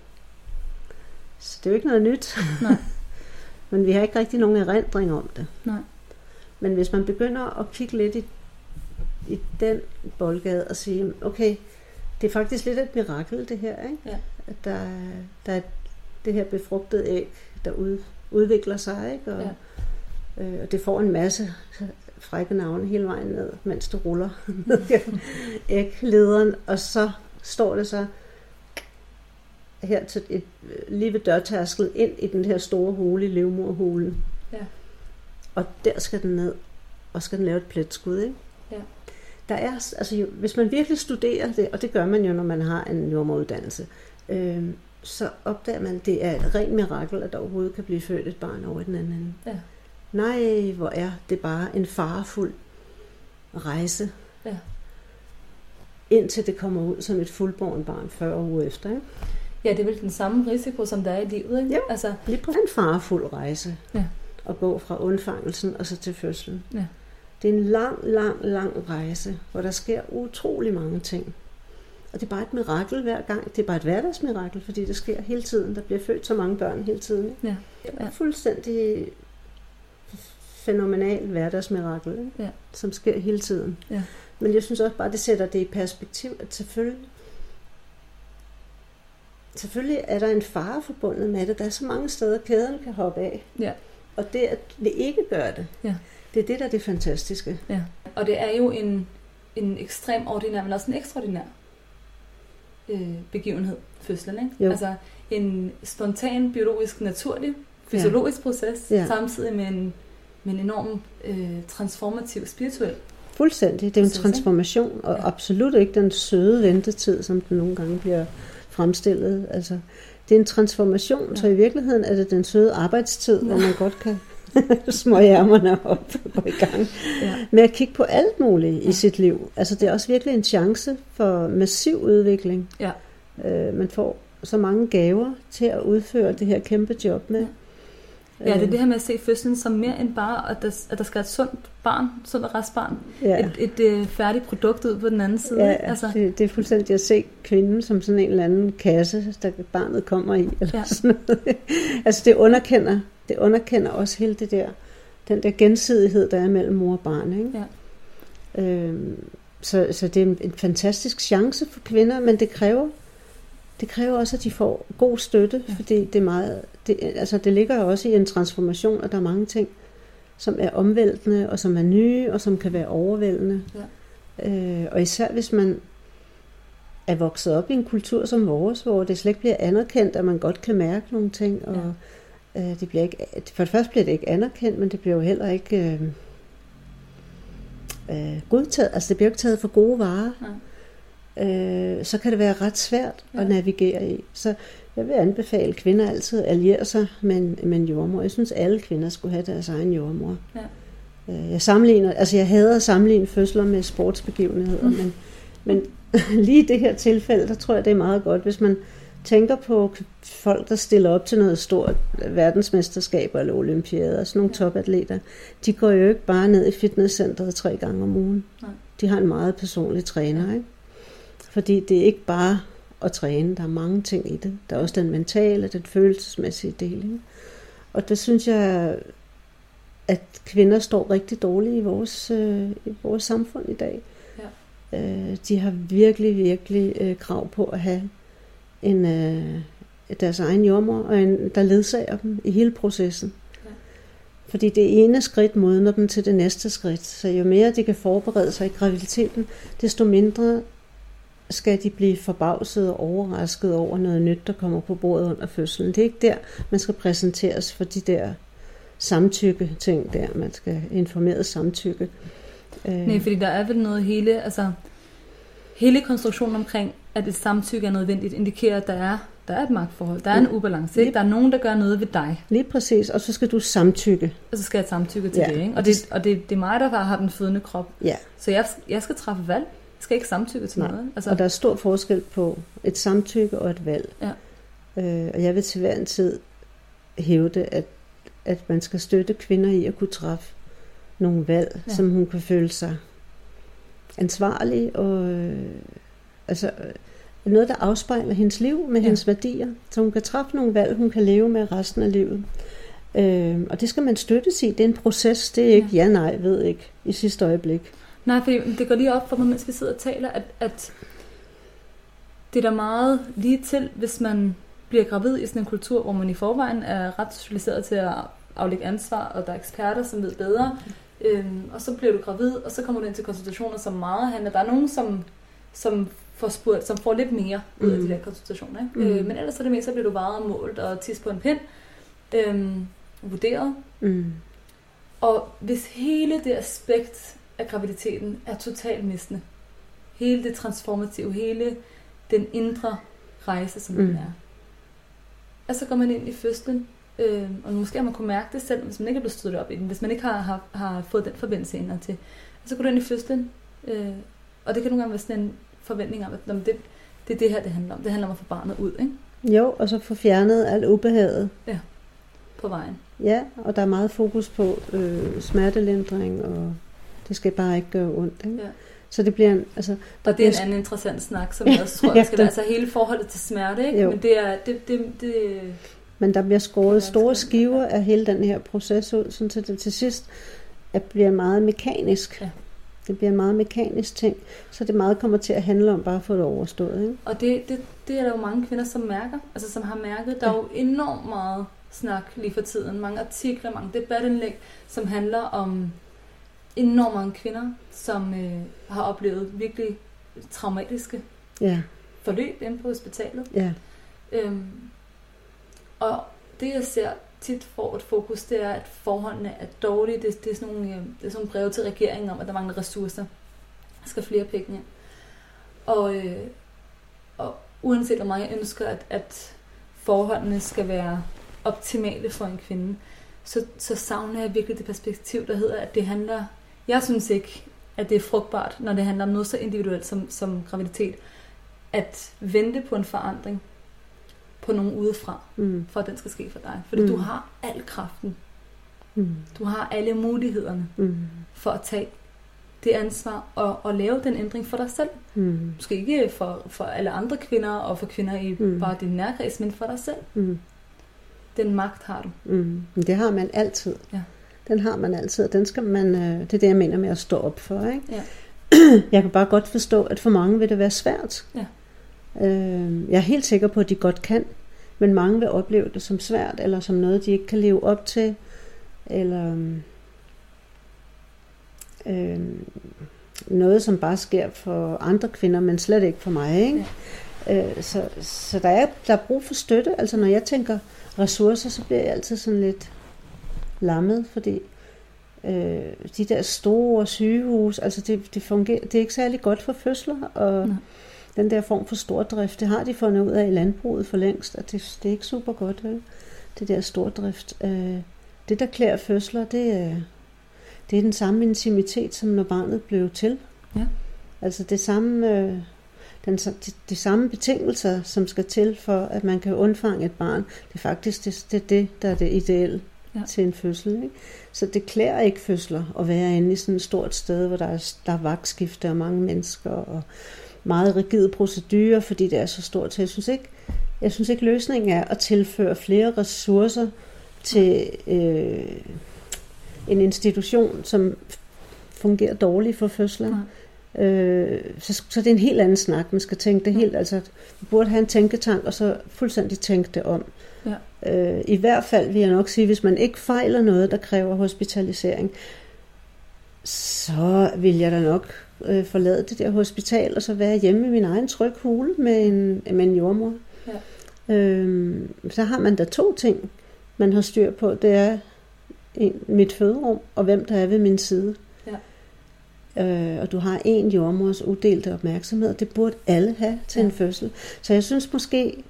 Så det er jo ikke noget nyt. Nej. Men vi har ikke rigtig nogen erindring om det. Nej. Men hvis man begynder at kigge lidt i, i den boldgade og sige, okay, det er faktisk lidt et mirakel det her, ikke? Ja. At der, der er det her befrugtede æg, der ud, udvikler sig, ikke? Og, ja. øh, og det får en masse frække navne hele vejen ned, mens det ruller ned æglederen, og så står det så her til et, lige ved dørtærsklen ind i den her store hule i livmoderhulen. Ja. Og der skal den ned, og skal den lave et pletskud, ikke? Ja. Der er, altså jo, hvis man virkelig studerer det, og det gør man jo, når man har en jordemoderuddannelse, øh, så opdager man, at det er et rent mirakel, at der overhovedet kan blive født et barn over i den anden ende. Ja. Nej, hvor er det bare en farefuld rejse, ja. indtil det kommer ud som et fuldbåren barn fyrre uger efter, ikke? Ja, det er vel den samme risiko, som der er i livet, ikke? Ja, altså, lige på en farefuld rejse. Ja. At gå fra undfangelsen og så til fødslen. Ja. Det er en lang, lang, lang rejse, hvor der sker utrolig mange ting. Og det er bare et mirakel hver gang. Det er bare et hverdagsmirakel, fordi det sker hele tiden. Der bliver født så mange børn hele tiden. Ikke? Ja. Det er fuldstændig fænomenal hverdagsmirakel, ikke? Ja. Som sker hele tiden. Ja. Men jeg synes også bare, det sætter det i perspektiv, at selvfølgelig Selvfølgelig er der en fare forbundet med det. Der er så mange steder, kæden kan hoppe af. Ja. Og det, at vi ikke gør det, ja. det er det, der er det fantastiske. Ja. Og det er jo en, en ekstrem ordinær, men også en ekstraordinær øh, begivenhed, fødslen, ikke? Jo. Altså en spontan, biologisk, naturlig, fysiologisk ja. proces, ja. samtidig med en, med en enorm øh, transformativ, spirituel. Fuldstændig. Det er en transformation, og ja. absolut ikke den søde ventetid, som den nogle gange bliver fremstillet. Altså, det er en transformation, ja. Så i virkeligheden er det den søde arbejdstid, ja. Hvor man godt kan smøge ærmerne op og gå i gang ja. Med at kigge på alt muligt ja. I sit liv. Altså det er også virkelig en chance for massiv udvikling. Ja. Øh, man får så mange gaver til at udføre det her kæmpe job med. Ja. Ja, det er det her med at se fødslen som mere end bare, at der, at der skal et sundt barn, sundt og rask barn. Ja. Et, et, et færdigt produkt ud på den anden side. Ja, altså. det, det er fuldstændig at se kvinden som sådan en eller anden kasse, der barnet kommer i. Eller ja. Sådan noget. Altså det underkender, det underkender også hele det der, den der gensidighed, der er mellem mor og barn. Ikke? Ja. Øhm, så, så det er en, en fantastisk chance for kvinder, men det kræver Det kræver også, at de får god støtte, ja. Fordi det er meget, det, altså det ligger jo også i en transformation, og der er mange ting, som er omvæltende, og som er nye, og som kan være overvældende. Ja. Øh, og især hvis man er vokset op i en kultur som vores, hvor det slet ikke bliver anerkendt, at man godt kan mærke nogle ting, og ja. øh, det bliver ikke, for det første bliver det ikke anerkendt, men det bliver jo heller ikke øh, øh, godtaget, altså det bliver ikke taget for gode varer. Ja. Øh, så kan det være ret svært ja. At navigere i. Så jeg vil anbefale kvinder altid at alliere sig med en, med en jordmor. Jeg synes, alle kvinder skulle have deres egen jordmor. Ja. Øh, jeg sammenligner, altså jeg hader at sammenligne fødsler med sportsbegivenheder, mm. men, men lige i det her tilfælde, der tror jeg, det er meget godt, hvis man tænker på folk, der stiller op til noget stort verdensmesterskaber eller olympiader, sådan nogle ja. Topatleter. De går jo ikke bare ned i fitnesscenteret tre gange om ugen. Nej. De har en meget personlig træner, ikke? Fordi det er ikke bare at træne, der er mange ting i det. Der er også den mentale, den følelsesmæssige del. Ikke? Og det synes jeg, at kvinder står rigtig dårligt i vores, øh, i vores samfund i dag. Ja. Øh, de har virkelig, virkelig øh, krav på at have en, øh, deres egen jordmor, og en, der ledsager dem i hele processen. Ja. Fordi det ene skridt modner dem til det næste skridt. Så jo mere de kan forberede sig i graviditeten, desto mindre skal de blive forbavset og overrasket over noget nyt, der kommer på bordet under fødslen. Det er ikke der, man skal præsenteres for de der samtykke-ting der. Man skal informere samtykke. Nej, fordi der er vel noget hele, altså hele konstruktionen omkring, at et samtykke er nødvendigt, indikerer, at der er, der er et magtforhold. Der er en ubalance. Ikke? Der er nogen, der gør noget ved dig. Lige præcis, og så skal du samtykke. Og så skal jeg samtykke til ja. Det. Ikke? Og, det, og det, det er mig, der har den fødende krop. Ja. Så jeg, jeg skal træffe valg. Jeg skal ikke samtykke til Nej. Noget. Altså. Og der er stor forskel på et samtykke og et valg. Ja. Øh, og jeg vil til hver en tid hævde, at, at man skal støtte kvinder i at kunne træffe nogle valg, ja. Som hun kan føle sig ansvarlig og øh, altså noget, der afspejler hendes liv med ja. Hendes værdier, så hun kan træffe nogle valg, hun kan leve med resten af livet. Øh, og det skal man støttes i. Det er en proces. Det er ikke ja, ja nej, ved ikke i sidste øjeblik. Nej, for det går lige op for mig, mens vi sidder og taler, at, at det er da meget lige til, hvis man bliver gravid i sådan en kultur, hvor man i forvejen er ret socialiseret til at aflægge ansvar, og der er eksperter, som ved bedre. Øhm, og så bliver du gravid, og så kommer du ind til konsultationer, som meget handler. Der er nogen, som, som, får, spurgt, som får lidt mere ud af mm. de der konsultationer. Ikke? Mm. Øh, men ellers er det mest, så bliver du vejet og målt og tis på en pind. Øhm, vurderet. Mm. Og hvis hele det aspekt af graviditeten er totalt mistende, hele det transformative, hele den indre rejse, som mm. den er, og så går man ind i fødslen, øh, og måske har man kunne mærke det selv, hvis man ikke er blevet stødt op i den, hvis man ikke har, har, har fået den forbindelse indad til, så går du ind i fødslen, øh, og det kan nogle gange være sådan en forventning om, at det, det er det her, det handler om. Det handler om at få barnet ud, ikke? Jo, og så få fjernet alt ubehaget. Ja, på vejen. Ja, og der er meget fokus på øh, smertelindring, og det skal bare ikke gøre ondt, ikke? Ja. Så det bliver en, altså, der og det er en anden interessant snak, som jeg også tror, ja, skal være, altså hele forholdet til smerte, ikke? Jo. Men det er, det, det, det, men der bliver skåret store skiver af hele den her proces ud, sådan til det til sidst at bliver meget mekanisk. Ja. Det bliver en meget mekanisk ting, så det meget kommer til at handle om bare at få det overstået, ikke? Og det, det, det er der jo mange kvinder, som mærker, altså som har mærket. Der er jo enormt meget snak lige for tiden, mange artikler, mange debatindlæg, som handler om enormt mange kvinder, som øh, har oplevet virkelig traumatiske ja. Forløb inde på hospitalet. Ja. Øhm, og det jeg ser tit får et fokus, det er, at forholdene er dårlige. Det, det, er sådan nogle, øh, det er sådan nogle breve til regeringen om, at der mangler ressourcer. Der skal flere penge ind. Og, øh, og uanset hvor mange jeg ønsker, at, at forholdene skal være optimale for en kvinde, så, så savner jeg virkelig det perspektiv, der hedder, at det handler... Jeg synes ikke, at det er frugtbart, når det handler om noget så individuelt som, som graviditet, at vente på en forandring på nogen udefra, mm. for at den skal ske for dig. Fordi mm. du har al kraften. Mm. Du har alle mulighederne mm. for at tage det ansvar og, og lave den ændring for dig selv. Mm. Måske ikke for, for alle andre kvinder og for kvinder i mm. bare din nærkreds, men for dig selv. Mm. Den magt har du. Mm. Det har man altid. Ja. Den har man altid, og den skal man, det er det, jeg mener med at stå op for. Ikke? Ja. Jeg kan bare godt forstå, at for mange vil det være svært. Ja. Øh, jeg er helt sikker på, at de godt kan, men mange vil opleve det som svært, eller som noget, de ikke kan leve op til, eller øh, noget, som bare sker for andre kvinder, men slet ikke for mig. Ikke? Ja. Øh, så så der, er, der er brug for støtte. Altså når jeg tænker ressourcer, så bliver jeg altid sådan lidt lammet, fordi øh, de der store sygehus, altså det, det, fungerer, det er ikke særlig godt for fødsler, og nej. Den der form for stordrift, det har de fundet ud af i landbruget for længst, at det, det er ikke super godt, vel? Det der stordrift. Øh, det, der klæder fødsler, det er, det er den samme intimitet, som når barnet blev til. Ja. Altså det samme, øh, den, de, de samme betingelser, som skal til for, at man kan undfange et barn, det er faktisk det, det, det der er det ideelle. Ja. Til en fødsel. Ikke? Så det klæder ikke fødsler at være inde i sådan et stort sted, hvor der er, der er vagtskifte og mange mennesker og meget rigide procedurer, fordi det er så stort. Så jeg synes ikke, jeg synes ikke løsningen er at tilføre flere ressourcer til øh, en institution, som fungerer dårligt for fødsler. Ja. Øh, så, så det er en helt anden snak. Man skal tænke det helt, altså vi burde have en tænketank, og så fuldstændig tænke det om. Ja. Øh, I hvert fald vil jeg nok sige, hvis man ikke fejler noget, der kræver hospitalisering, så vil jeg da nok øh, forlade det der hospital, og så være hjemme i min egen tryg hule med en, med en jordmor. Ja. Øh, så har man da to ting, man har styr på. Det er en, mit føderum, og hvem der er ved min side. Ja. Øh, og du har en jordmors uddelte opmærksomhed, og det burde alle have til ja. En fødsel. Så jeg synes måske,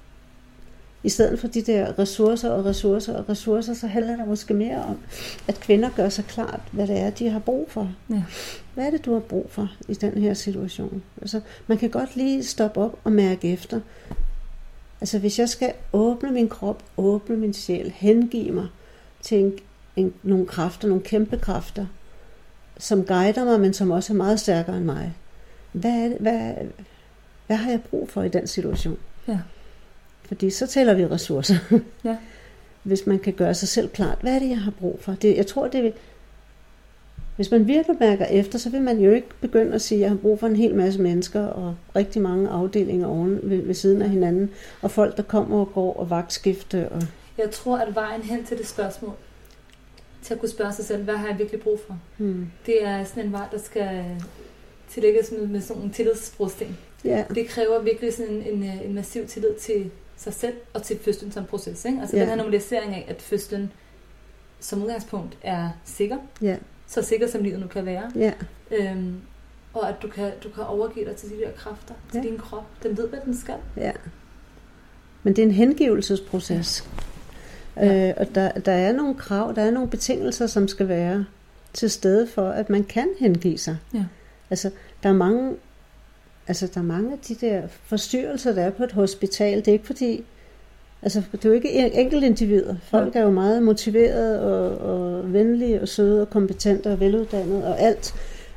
i stedet for de der ressourcer og ressourcer og ressourcer, så handler der måske mere om, at kvinder gør sig klart, hvad det er, de har brug for. Ja. Hvad er det, du har brug for i den her situation? Altså, man kan godt lige stoppe op og mærke efter. Altså, hvis jeg skal åbne min krop, åbne min sjæl, hengive mig til en, en, nogle kræfter, nogle kæmpe kræfter, som guider mig, men som også er meget stærkere end mig. Hvad, er det, hvad, hvad har jeg brug for i den situation? Ja. Fordi så tæller vi ressourcer. Ja. Hvis man kan gøre sig selv klart, hvad er det, jeg har brug for? Det, jeg tror, det vil, hvis man virkelig mærker efter, så vil man jo ikke begynde at sige, at jeg har brug for en hel masse mennesker, og rigtig mange afdelinger oven ved, ved siden af hinanden, og folk, der kommer og går, og vagtskifte. Og... Jeg tror, at vejen hen til det spørgsmål, til at kunne spørge sig selv, hvad har jeg virkelig brug for? Hmm. Det er sådan en vej, der skal tillægges med, med sådan en tillidsbrudsten. Ja. Det kræver virkelig sådan en, en, en massiv tillid til sig selv og til fødslen som proces. Ikke? Altså ja. Den her normalisering af, at fødslen som udgangspunkt er sikker. Ja. Så sikker som livet nu kan være. Ja. Øhm, og at du kan, du kan overgive dig til de der kræfter, til ja. Din krop. Den ved, hvad den skal. Ja. Men det er en hengivelsesproces. Ja. Øh, og der, der er nogle krav, der er nogle betingelser, som skal være til stede for, at man kan hengive sig. Ja. Altså, der er mange... Altså, der er mange af de der forstyrrelser, der er på et hospital. Det er ikke fordi... Altså, det er jo ikke enkeltindivider. Folk er jo meget motiverede og, og venlige og søde og kompetente og veluddannede og alt.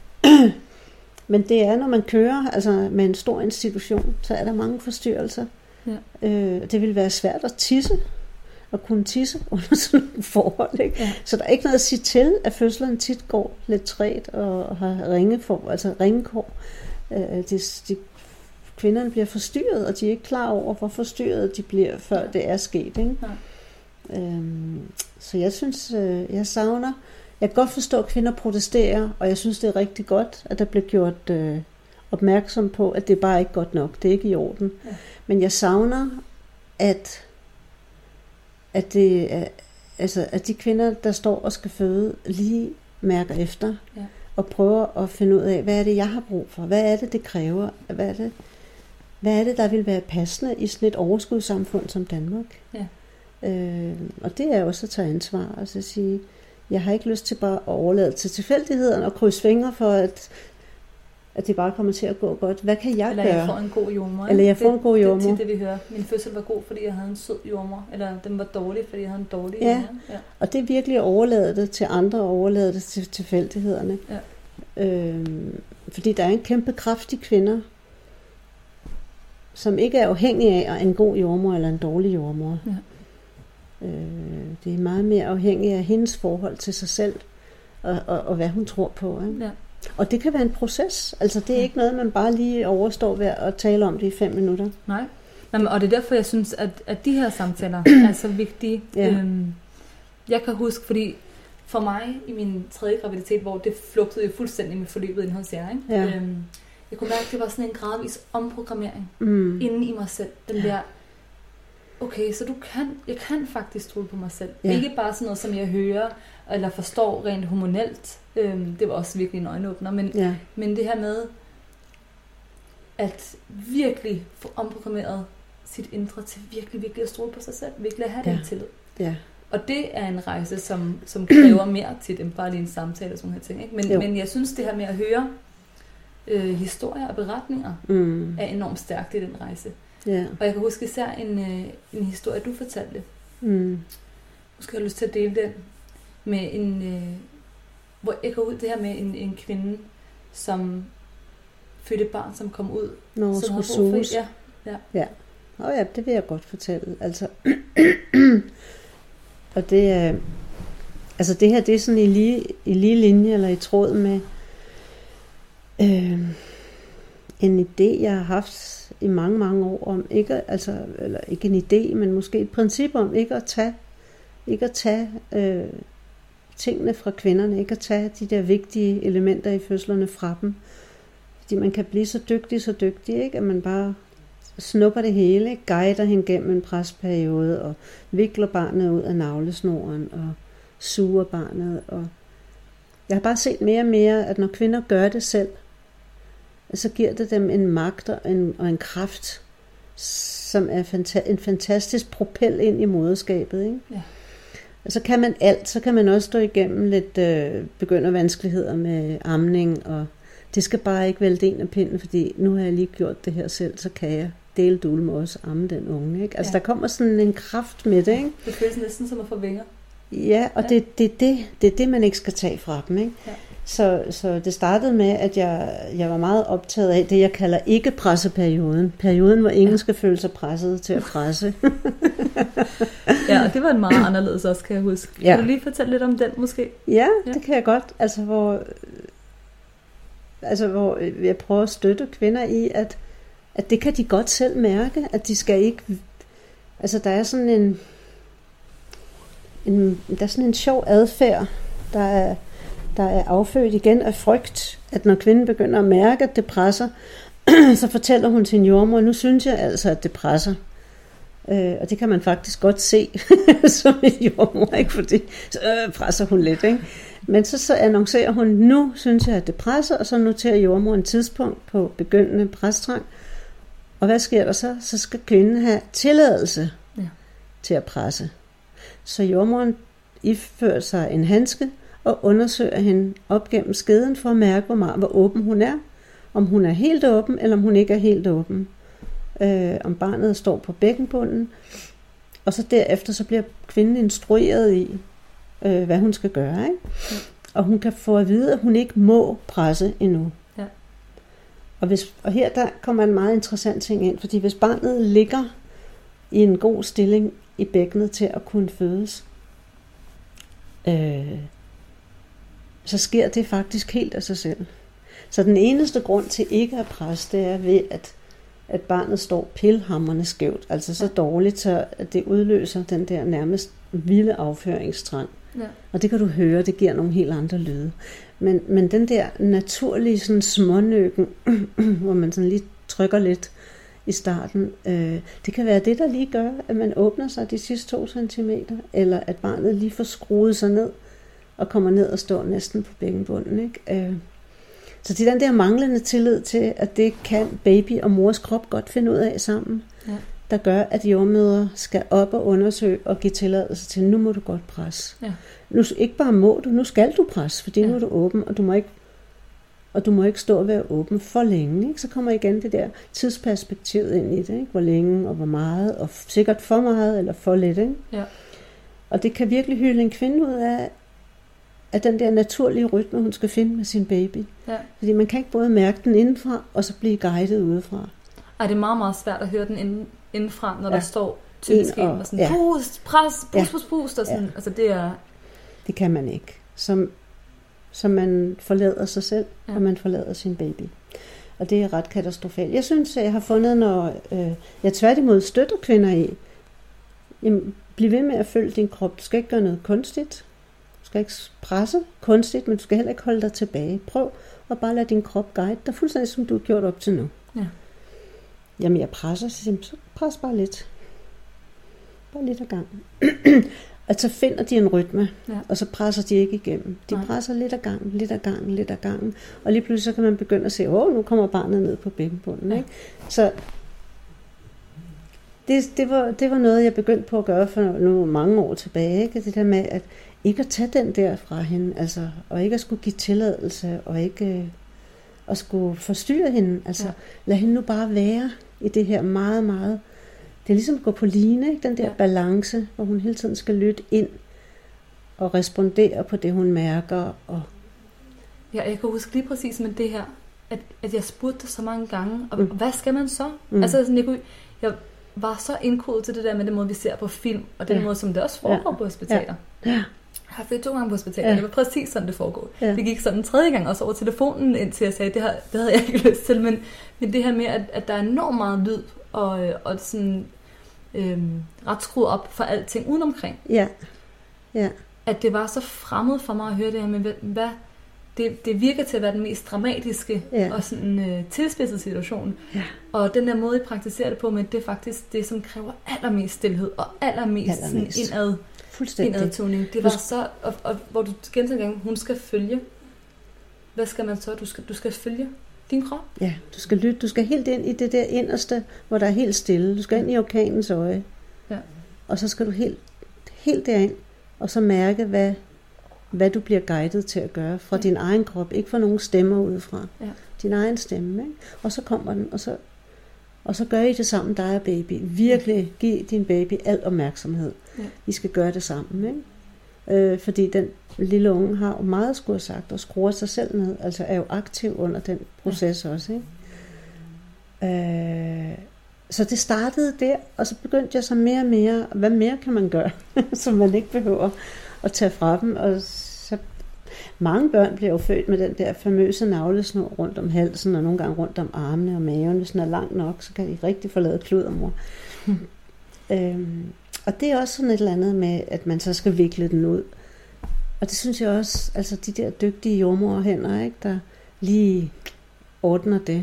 Men det er, når man kører altså med en stor institution, så er der mange forstyrrelser. Ja. Øh, det vil være svært at tisse, at kunne tisse under sådan nogle forhold. Ikke? Ja. Så der er ikke noget at sige til, at fødslerne tit går lidt træt og har ringeform, altså ringekår. De, de, kvinderne bliver forstyrret, og de er ikke klar over, hvor forstyrret de bliver, før ja. Det er sket. Ikke? Ja. Øhm, så jeg synes, øh, jeg savner, jeg kan godt forstå, at kvinder protesterer, og jeg synes, det er rigtig godt, at der bliver gjort øh, opmærksom på, at det er bare ikke godt nok, det er ikke i orden. Ja. Men jeg savner, at, at, det, altså, at de kvinder, der står og skal føde, lige mærker efter. Ja. Og prøver at finde ud af, hvad er det, jeg har brug for? Hvad er det, det kræver? Hvad er det, hvad er det, der vil være passende i sådan et overskudssamfund som Danmark? Ja. Øh, og det er også at tage ansvar, altså at sige, jeg har ikke lyst til bare at overlade til tilfældighederne og krydse fingre for, at, at det bare kommer til at gå godt. Hvad kan jeg eller gøre? Eller jeg får en god jordmor. Eller jeg får en god jordmor. Det er tit det, vi hører. Min fødsel var god, fordi jeg havde en sød jordmor. Eller den var dårlig, fordi jeg havde en dårlig ja. jordmor. Ja, og det er virkelig at overlade det til andre, og overlade det til tilfældighederne. Ja. Øhm, fordi der er en kæmpe kraft i kvinder, som ikke er afhængig af at en god jordmor eller en dårlig jordmor. Ja. Øh, det er meget mere afhængig af hendes forhold til sig selv, og, og, og hvad hun tror på. Ikke? Ja. Og det kan være en proces. Altså det er ja. ikke noget, man bare lige overstår ved at tale om det i fem minutter. Nej. Jamen, og det er derfor, jeg synes, at, at de her samtaler er så vigtige. Ja. Øhm, jeg kan huske, fordi for mig i min tredje graviditet, hvor det flugtede jo fuldstændig med forløbet inde hos jer, ikke? Ja. Øhm, jeg kunne mærke, at det var sådan en gradvis omprogrammering mm. inde i mig selv. Den der, okay, så du kan, jeg kan faktisk stole på mig selv. Ja. Ikke bare sådan noget, som jeg hører eller forstår rent hormonelt. Øhm, det var også virkelig en øjenåbner. Men, ja. men det her med at virkelig få omprogrammeret sit indre til virkelig, virkelig at stole på sig selv. Virkelig at have ja. den tillid. Ja. Og det er en rejse, som, som kræver mere til dem, bare lige en samtale og sådan her ting. Ikke? Men, men jeg synes, det her med at høre øh, historier og beretninger mm. er enormt stærkt i den rejse. Yeah. Og jeg kan huske især en, øh, en historie, du fortalte. Mm. Måske har jeg lyst til at dele den med en, øh, hvor jeg kan ud det her med en, en kvinde, som fødte et barn, som kom ud. Nå, som skulle suges. Ja, ja. Ja. Og ja, det vil jeg godt fortælle. Altså, og det er, altså det her, det er sådan i lige, i lige linje, eller i tråd med øh, en idé, jeg har haft i mange, mange år om, ikke, altså, eller ikke en idé, men måske et princip om ikke at tage, ikke at tage øh, tingene fra kvinderne, ikke at tage de der vigtige elementer i fødslerne fra dem. Fordi man kan blive så dygtig, så dygtig, ikke? At man bare snupper det hele, ikke? Guider hende gennem en presperiode, og vikler barnet ud af navlesnoren, og suger barnet. Og jeg har bare set mere og mere, at når kvinder gør det selv, så giver det dem en magt og en, og en kraft, som er fanta- en fantastisk propel ind i moderskabet. Ikke? Ja. Og så kan man alt, så kan man også stå igennem lidt øh, begyndervanskeligheder med amning, og det skal bare ikke vælte en af pinden, fordi nu har jeg lige gjort det her selv, så kan jeg dele dule med også amme den unge. Ikke? Altså ja. Der kommer sådan en kraft med det. Ikke? Det føles næsten som at få vinger. Ja, og ja. Det, det, det, det er det, man ikke skal tage fra dem. Ikke? Ja. Så, så det startede med, at jeg, jeg var meget optaget af det, jeg kalder ikke-presseperioden. Perioden, hvor ingen ja. skal føle sig presset til at presse. Ja, og det var en meget anderledes også, kan jeg huske. Ja. Kan du lige fortælle lidt om den måske? Ja, ja. Det kan jeg godt. Altså hvor, altså, hvor jeg prøver at støtte kvinder i, at, at det kan de godt selv mærke, at de skal ikke... Altså, der er sådan en... en der er sådan en sjov adfærd, der er... der er affødt igen af frygt, at når kvinden begynder at mærke, at det presser, så fortæller hun sin jordmor, nu synes jeg altså, at det presser. Øh, og det kan man faktisk godt se som en jordmor, ikke? Fordi så øh, presser hun lidt. Ikke? Men så, så annoncerer hun, nu synes jeg, at det presser, og så noterer jordmor en tidspunkt på begyndende presstrang. Og hvad sker der så? Så skal kvinden have tilladelse ja. til at presse. Så jordmoren ifører sig en handske, og undersøger hende op gennem skeden for at mærke, hvor, meget, hvor åben hun er. Om hun er helt åben, eller om hun ikke er helt åben. Øh, om barnet står på bækkenbunden. Og så derefter så bliver kvinden instrueret i, øh, hvad hun skal gøre. Ikke? Ja. Og hun kan få at vide, at hun ikke må presse endnu. Ja. Og, hvis, og her der kommer en meget interessant ting ind, fordi hvis barnet ligger i en god stilling i bækkenet til at kunne fødes, øh, så sker det faktisk helt af sig selv. Så den eneste grund til ikke at presse, det er ved, at, at barnet står pilhamrende skævt, altså så dårligt, så at det udløser den der nærmest vilde afføringstrang. Ja. Og det kan du høre, det giver nogle helt andre lyde. Men, men den der naturlige sådan smånøkken, hvor man sådan lige trykker lidt i starten, øh, det kan være det, der lige gør, at man åbner sig de sidste to centimeter, eller at barnet lige får skruet sig ned, og kommer ned og står næsten på bækkenbunden. Ikke? Øh, Så det er den der manglende tillid til, at det kan baby og mors krop godt finde ud af sammen, ja. Der gør, at jordmødre skal op og undersøge og give tilladelse til, nu må du godt presse. Ja. Nu, ikke bare må du, nu skal du presse, fordi ja. Nu er du åben, og du må ikke, og du må ikke stå og være åben for længe. Ikke? Så kommer igen det der tidsperspektivet ind i det, ikke? Hvor længe og hvor meget, og sikkert for meget eller for lidt. Ikke? Ja. Og det kan virkelig hylde en kvinde ud af, af den der naturlige rytme, hun skal finde med sin baby. Ja. Fordi man kan ikke både mærke den indenfra, og så blive guidet udefra. Ej, det er meget, meget svært at høre den inden, indenfra, når ja. Der står typisk en og sådan, ja. Pust, pres, pust, pust, pust, og sådan. Ja. Altså, det er... Det kan man ikke. Som, som man forlader sig selv, ja. Og man forlader sin baby. Og det er ret katastrofalt. Jeg synes, jeg har fundet, når øh, jeg tværtimod støtter kvinder i, jamen, bliv ved med at følge din krop. Du skal ikke gøre noget kunstigt. Du skal ikke presse kunstigt, men du skal heller ikke holde dig tilbage. Prøv at bare lade din krop guide dig, fuldstændig som du har gjort op til nu. Ja. Jamen, jeg presser, så pres bare lidt. Bare lidt ad gangen. Og så finder de en rytme, ja. Og så presser de ikke igennem. De Nej. Presser lidt ad gangen, lidt ad gangen, lidt ad gangen. Og lige pludselig så kan man begynde at se, åh, nu kommer barnet ned på bækkenbunden. Ja. Ikke? Så det, det, var, det var noget, jeg begyndte på at gøre for nu mange år tilbage. Ikke? Det der med, at ikke at tage den der fra hende, altså, og ikke at skulle give tilladelse, og ikke at skulle forstyrre hende. Altså, ja. Lad hende nu bare være i det her meget, meget... Det er ligesom at gå på line, ikke? Den der ja. Balance, hvor hun hele tiden skal lytte ind og respondere på det, hun mærker. Og... Ja, jeg kan huske lige præcis med det her, at, at jeg spurgte så mange gange, og mm. hvad skal man så? Mm. Altså, sådan, jeg, kunne, jeg var så indkodet til det der med den måde, vi ser på film, og den ja. Måde, som det også foregår ja. På hospitaler. Ja. Ja. Jeg har fået to gange på hospitalet, ja. Det var præcis sådan, det foregår. Ja. Det gik sådan en tredje gang også over telefonen, indtil jeg sagde, det, her, det havde jeg ikke lyst til, men, men det her med, at, at der er enormt meget lyd, og, og sådan øhm, ret skruet op for alting udenomkring. Ja. Ja. At det var så fremmed for mig at høre det her med, hvad det, det virker til at være den mest dramatiske ja. Og sådan øh, tilspidsede situation. Ja. Og den der måde, I praktiserer det på, men det er faktisk det, som kræver allermest stilhed, og allermest, allermest. Sådan indad. Indadtoning. Det var så, og, og hvor du gentagne gange, hun skal følge. Hvad skal man så? Du skal, du skal følge din krop. Ja, du skal lytte. Du skal helt ind i det der inderste, hvor der er helt stille. Du skal ind i orkanens øje. Ja. Og så skal du helt, helt derind, og så mærke, hvad, hvad du bliver guidet til at gøre fra ja. Din egen krop. Ikke fra nogen stemmer udefra. Ja. Din egen stemme. Ikke? Og så kommer den, og så, og så gør I det sammen, dig og baby. Virkelig giv din baby al opmærksomhed. Ja. I skal gøre det sammen, ikke? Øh, fordi den lille unge har jo meget skulle have sagt, og skruer sig selv ned, altså er jo aktiv under den proces ja. Også, ikke? Øh, så det startede der, og så begyndte jeg så mere og mere, hvad mere kan man gøre, som man ikke behøver at tage fra dem, og så mange børn bliver jo født med den der famøse navlesnor rundt om halsen, og nogle gange rundt om armene og maven. Hvis den er lang nok, så kan de rigtig forlade kludermor. Hmm. øhm, Og det er også sådan et eller andet med, at man så skal vikle den ud. Og det synes jeg også, altså de der dygtige jordmorhænder, ikke, der lige ordner det.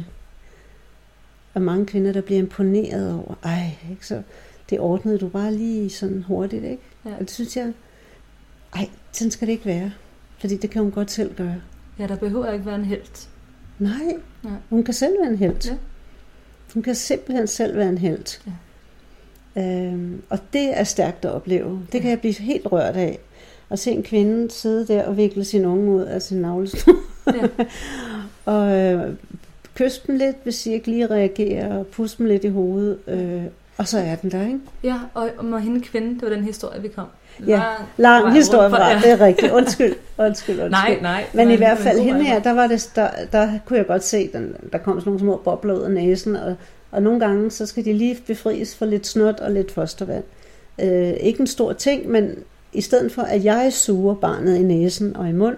Og mange kvinder, der bliver imponeret over, ej, ikke, så det ordnede du bare lige sådan hurtigt, ikke? Ja. Og det synes jeg, ej, sådan skal det ikke være. Fordi det kan hun godt selv gøre. Ja, der behøver ikke være en helt. Nej, ja. Hun kan selv være en helt. Ja. Hun kan simpelthen selv være en helt. Ja. Øhm, og det er stærkt at opleve. Det kan jeg blive helt rørt af. At se en kvinde sidde der og vikle sin unge ud af sin navlesnor. Ja. og øh, kysse dem lidt, hvis de ikke lige reagerer, og puste dem lidt i hovedet. Øh, og så er den der, ikke? Ja, og, og med hende kvinde, det var den historie, vi kom. Ja, lang, lang historie fra, ja. Det er rigtigt. Undskyld, undskyld, undskyld. Nej, nej. Men i hvert fald hende her, der, var det, der, der kunne jeg godt se, den, der kom sådan nogle små bobler ud af næsen, og Og nogle gange, så skal de lige befries for lidt snot og lidt fostervand. Øh, ikke en stor ting, men i stedet for, at jeg suger barnet i næsen og i mund,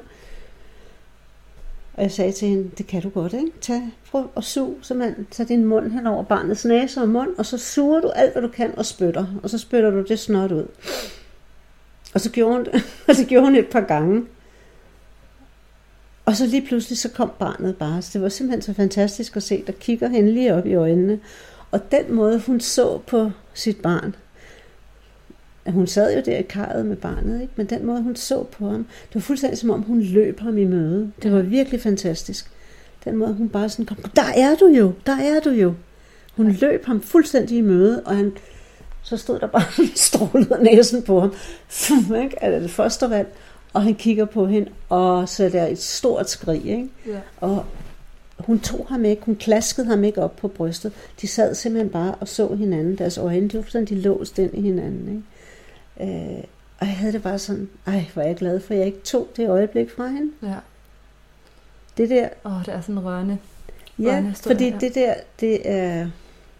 og jeg sagde til hende, det kan du godt, ikke? Tag, prøv at suge, simpelthen. Tag din mund hen over barnets næse og mund, og så suger du alt, hvad du kan, og spytter. Og så spytter du det snot ud. Og så gjorde hun det, og det gjorde hun et par gange. Og så lige pludselig, så kom barnet bare. Så det var simpelthen så fantastisk at se, der kigger hende lige op i øjnene. Og den måde, hun så på sit barn, hun sad jo der i karret med barnet, ikke? Men den måde, hun så på ham, det var fuldstændig som om, hun løb ham i møde. Det var virkelig fantastisk. Den måde, hun bare sådan kom, der er du jo, der er du jo. Hun løb ham fuldstændig i møde, og han, så stod der bare strålede næsen på ham. Ikke? Er det det fostervand? Og han kigger på hende, og så er der et stort skrig. Ikke? Ja. Og hun tog ham ikke, hun klaskede ham ikke op på brystet. De sad simpelthen bare og så hinanden. Deres øjne, de var fuldstændig låst ind i hinanden. Ikke? Øh, og jeg havde det bare sådan, ej, hvor er jeg glad for, at jeg ikke tog det øjeblik fra hende. Ja. Det der... Åh, det er sådan rørende. Ja, rørende historie, fordi ja. det der, det er...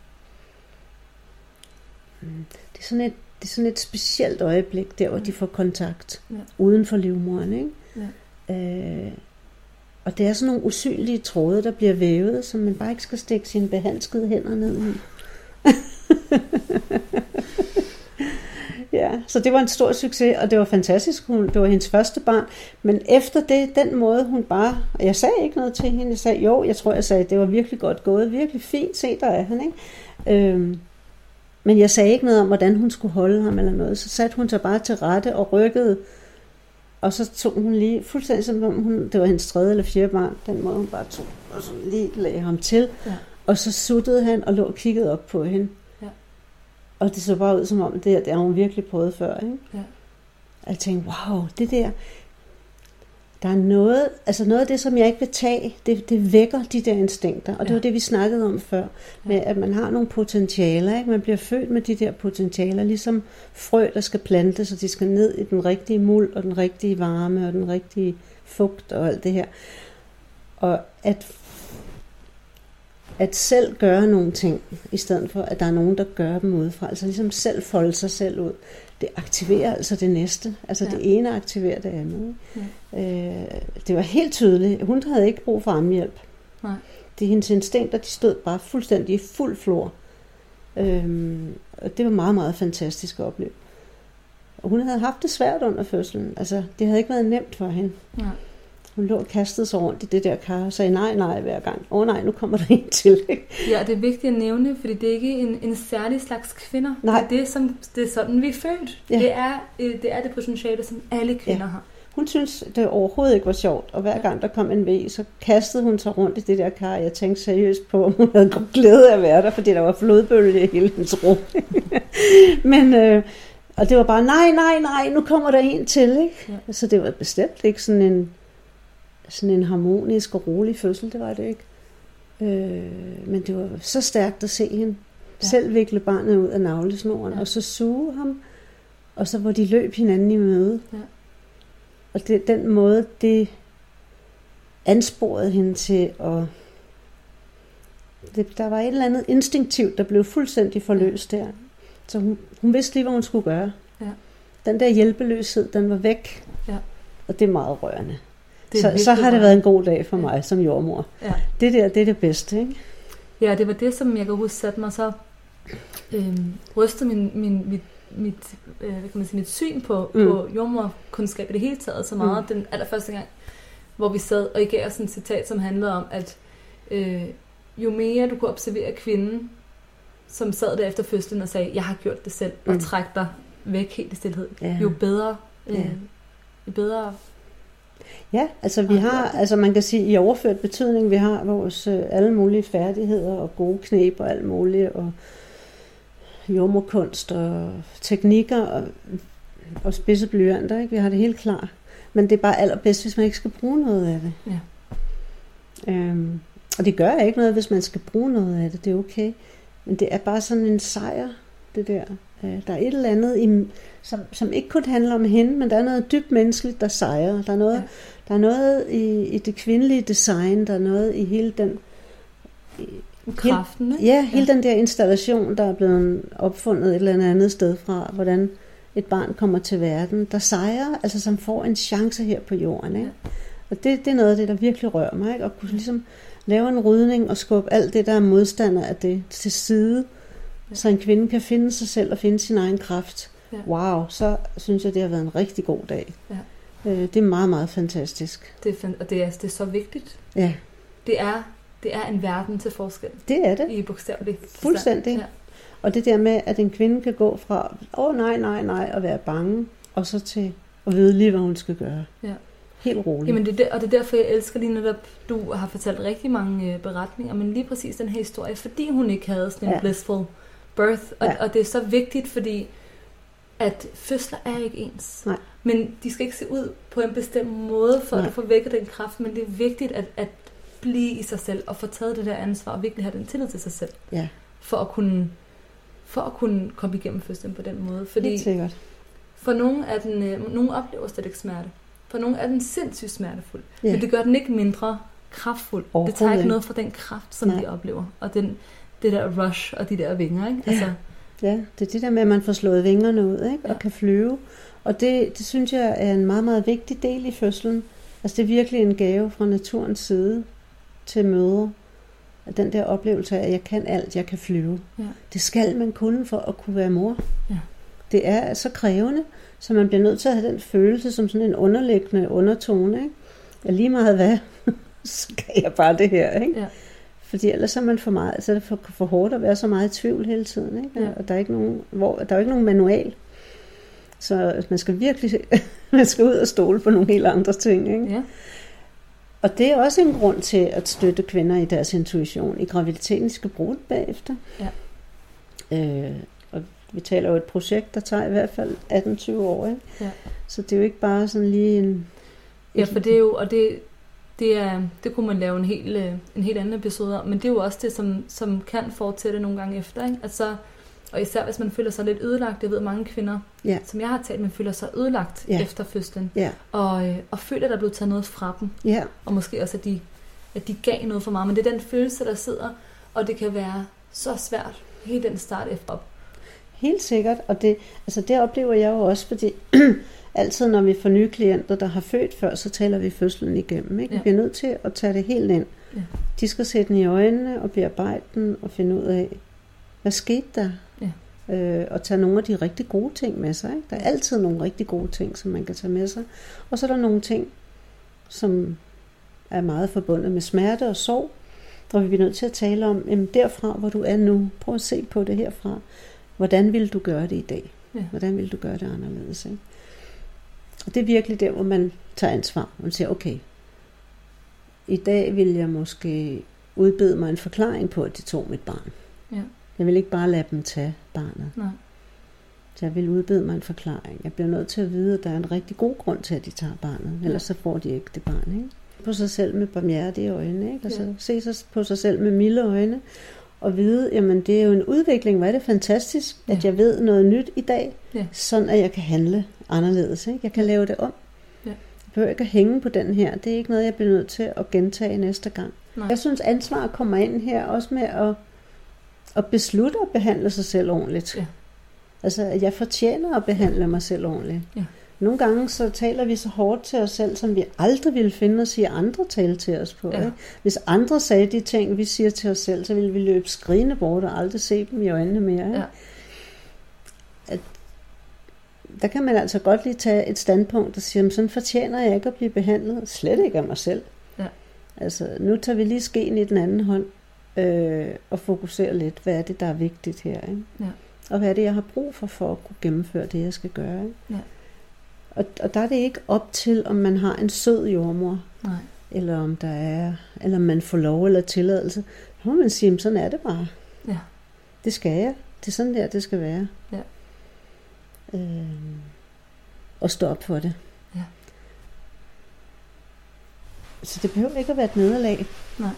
Det er sådan et, det er sådan et specielt øjeblik, der hvor de får kontakt, ja. uden for livmoderen, ikke? Ja. Øh, og det er sådan nogle usynlige tråde, der bliver vævet, som man bare ikke skal stikke sine behandskede hænder ned i. Ja, så det var en stor succes, og det var fantastisk. Hun, det var hendes første barn. Men efter det, den måde hun bare... Og jeg sagde ikke noget til hende. Jeg sagde, jo, jeg tror, jeg sagde, det var virkelig godt gået. Virkelig fint, se, der er han, ikke? Øhm, men jeg sagde ikke noget om, hvordan hun skulle holde ham eller noget. Så satte hun sig bare til rette og rykkede. Og så tog hun lige, fuldstændig som om hun, det var hendes tredje eller fjerde barn, den måde hun bare tog, og så lige lagde ham til. Ja. Og så suttede han og lå og kiggede op på hende. Ja. Og det så bare ud som om, det, det har hun virkelig prøvet før. Ikke? Ja. Og jeg tænkte, wow, det der, der er noget, altså noget af det, som jeg ikke vil tage, det, det vækker de der instinkter. Og det ja. var det, vi snakkede om før, med at man har nogle potentialer. Ikke? Man bliver født med de der potentialer, ligesom frø, der skal plantes, og de skal ned i den rigtige muld, og den rigtige varme, og den rigtige fugt, og alt det her. Og at, at selv gøre nogle ting, i stedet for, at der er nogen, der gør dem udefra. Altså ligesom selv folde sig selv ud. Det aktiverer altså det næste. Altså ja. det ene aktiverer det andet. Ja. Øh, det var helt tydeligt. Hun havde ikke brug for ammehjælp. Nej. De hendes instinkter, de stod bare fuldstændig i fuld flor. Øhm, og det var meget, meget fantastisk at opleve. Og hun havde haft det svært under fødslen. Altså, det havde ikke været nemt for hende. Ja. Hun lå og kastede sig rundt i det der kar og sagde nej, nej hver gang. Åh oh, nej, nu kommer der en til. Ikke? Ja, det er vigtigt at nævne, fordi det er ikke en, en særlig slags kvinder. Nej. Det er, det, som, det er sådan, vi er født. Ja. Det, er, det er det potentiale, som alle kvinder ja. har. Hun syntes, det overhovedet ikke var sjovt, og hver gang der kom en V, så kastede hun sig rundt i det der kar. Jeg tænkte seriøst på, om hun havde godt glæde af at være der, fordi der var flodbølge i hele hendes rum. Men, øh, og det var bare, nej, nej, nej, nu kommer der en til. Ikke? Ja. Så det var bestemt ikke sådan en, sådan en harmonisk og rolig fødsel, det var det ikke. Øh, men det var så stærkt at se hende ja. selv vikle barnet ud af navlesnoren, ja. og så suge ham, og så hvor de løb hinanden i møde. Ja. Og det, den måde, det ansporede hende til at... Det, der var et eller andet instinktivt, der blev fuldstændig forløst der. Så hun, hun vidste lige, hvad hun skulle gøre. Ja. Den der hjælpeløshed, den var væk. Ja. Og det er meget rørende. Det er så, så har det været en god dag for mig ja. som jordmor. Ja. Det der, det er det bedste, ikke? Ja, det var det, som jeg kan huske, satte mig så... Øhm, rystede min... min mit mit, øh, hvad kan man sige, mit syn på, mm. på jordmorkundskab i det hele taget så meget. Mm. Den allerførste gang, hvor vi sad, og I gav os sådan et citat, som handlede om, at øh, jo mere du kunne observere kvinden, som sad der efter fødslen og sagde, jeg har gjort det selv, mm. og træk dig væk helt i stillhed, yeah. jo bedre, øh, yeah. jo bedre. Ja, altså vi har, altså man kan sige i overført betydning, vi har vores øh, alle mulige færdigheder og gode knep og alt muligt, og jordmorkunst og teknikker og, og spidse blyanter, ikke? Vi har det helt klar. Men det er bare allerbedst, hvis man ikke skal bruge noget af det. Ja. Øhm, og det gør ikke noget, hvis man skal bruge noget af det. Det er okay. Men det er bare sådan en sejr, det der. Øh, der er et eller andet, i, som, som ikke kun handler om hende, men der er noget dybt menneskeligt, der sejrer. Der er noget, ja. der er noget i, i det kvindelige design, der er noget i hele den... I, kraften, ikke? Ja, hele ja. den der installation, der er blevet opfundet et eller andet sted fra, hvordan et barn kommer til verden, der sejrer, altså som får en chance her på jorden. Ikke? Ja. Og det, det er noget af det, der virkelig rører mig. Ikke? At kunne ligesom lave en rydning og skubbe alt det, der er modstander af det til side, ja. så en kvinde kan finde sig selv og finde sin egen kraft. Ja. Wow, så synes jeg, det har været en rigtig god dag. Ja. Øh, det er meget, meget fantastisk. Det er, og det er, det er så vigtigt. Ja. Det er Det er en verden til forskel. Det er det. I bogstavelig fuldstændig. Ja. Og det der med, at en kvinde kan gå fra, åh oh, nej, nej, nej, og være bange, og så til at vide lige, hvad hun skal gøre. Ja. Helt roligt. Jamen det er der, og det er derfor, jeg elsker lige netop, du har fortalt rigtig mange øh, beretninger, men lige præcis den her historie, fordi hun ikke havde sådan en Ja. blissful birth, og, Ja. og det er så vigtigt, fordi at fødsler er ikke ens. Nej. Men de skal ikke se ud på en bestemt måde, for Nej. at du får vækket den kraft, men det er vigtigt at, at blive i sig selv, og få taget det der ansvar, og virkelig have den tillid til sig selv, Ja, for at kunne, for at kunne komme igennem fødslen på den måde. Fordi helt sikkert. for nogle, er den, øh, nogle oplever slet ikke smerte. For nogle er den sindssygt smertefuld. Ja. Men det gør den ikke mindre kraftfuld. Det Overhovedet tager ikke ikke. noget fra den kraft, som Nej. de oplever. Og den, det der rush og de der vinger, ikke? Altså, Ja, det er det der med, at man får slået vingerne ud, ikke? Og Ja. kan flyve. Og det, det synes jeg er en meget, meget vigtig del i fødslen. Altså det er virkelig en gave fra naturens side til mødre. At den der oplevelse af, at jeg kan alt, jeg kan flyve. Ja. Det skal man kunne for at kunne være mor. Ja. Det er så krævende, så man bliver nødt til at have den følelse som sådan en underliggende undertone. Ikke? Ja, lige meget hvad, så kan jeg bare det her. Ikke? Ja. Fordi ellers er man for meget, så er det for, for hårdt at være så meget i tvivl hele tiden. Ikke? Ja. Og der er ikke nogen, hvor, der er jo ikke nogen manual. Så man skal virkelig man skal ud og stole på nogle helt andre ting. Ikke? ja. Og det er også en grund til at støtte kvinder i deres intuition. I graviditeten skal bruge det bagefter. Ja. Øh, og vi taler jo et projekt, der tager i hvert fald atten til tyve år. Ikke? Ja. Så det er jo ikke bare sådan lige en... Ja, for det er jo, og det, det, er, det kunne man lave en helt, øh, en helt anden episode om, men det er jo også det, som, som kan fortsætte nogle gange efter. Ikke? Altså, og især hvis man føler sig lidt ødelagt, jeg ved mange kvinder, Ja. som jeg har talt med, føler sig ødelagt Ja. efter fødslen, Ja, og, øh, og føler, at der er blevet taget noget fra dem. ja, Og måske også, at de, at de gav noget for meget. Men det er den følelse, der sidder, og det kan være så svært, hele den start efter op. helt sikkert. Og det, altså det oplever jeg jo også, fordi altid når vi får nye klienter, der har født før, så taler vi fødslen igennem. Ikke? Ja. Vi bliver nødt til at tage det helt ind. Ja. De skal sætte den i øjnene og bearbejde den og finde ud af, hvad skete der? Ja. Øh, og tage nogle af de rigtig gode ting med sig. Ikke? Der er altid nogle rigtig gode ting, som man kan tage med sig. Og så er der nogle ting, som er meget forbundet med smerte og sorg, og vi bliver nødt til at tale om, jamen derfra, hvor du er nu, prøv at se på det herfra. Hvordan vil du gøre det i dag? Ja. Hvordan vil du gøre det anderledes? Ikke? Og det er virkelig der, hvor man tager ansvar. Man siger, okay, i dag vil jeg måske udbede mig en forklaring på, at de tog mit barn. Ja. Jeg vil ikke bare lade dem tage barnet. Nej. Så jeg vil udbede mig en forklaring. Jeg bliver nødt til at vide, at der er en rigtig god grund til, at de tager barnet. Ellers så får de ikke det barn. Ikke? På sig selv med barmhjertige øjne. Ikke? Altså Ja. se sig på sig selv med milde øjne. Og vide, jamen det er jo en udvikling. Hvor er det fantastisk, at Ja. jeg ved noget nyt i dag. Ja. Sådan at jeg kan handle anderledes. Ikke? Jeg kan lave det om. Ja. Jeg behøver ikke at hænge på den her. Det er ikke noget, jeg bliver nødt til at gentage næste gang. Nej. Jeg synes, ansvar kommer ind her også med at, at beslutte at behandle sig selv ordentligt. Ja. Altså, at jeg fortjener at behandle mig selv ordentligt. Ja. Nogle gange så taler vi så hårdt til os selv, som vi aldrig ville finde os i andre tale til os på. Ja. Ikke? Hvis andre sagde de ting, vi siger til os selv, så ville vi løbe skrigende bort og aldrig se dem i øjnene mere. Ikke? Ja. At, der kan man altså godt lige tage et standpunkt og sige, jamen, sådan fortjener jeg ikke at blive behandlet. Slet ikke af mig selv. Ja. Altså, nu tager vi lige skeen i den anden hånd øh, og fokuserer lidt, hvad er det, der er vigtigt her. Ikke? Ja. Og hvad er det, jeg har brug for, for at kunne gennemføre det, jeg skal gøre. Ikke? Ja. Og, og der er det ikke op til, om man har en sød jordmor, Nej. eller om der er, eller om man får lov eller tilladelse. Så må man sige, jamen, sådan er det bare. Ja. Det skal jeg. Det er sådan der, det skal være. Ja. Øh, og stå op for det. Ja. Så det behøver ikke at være et nederlag. Nej.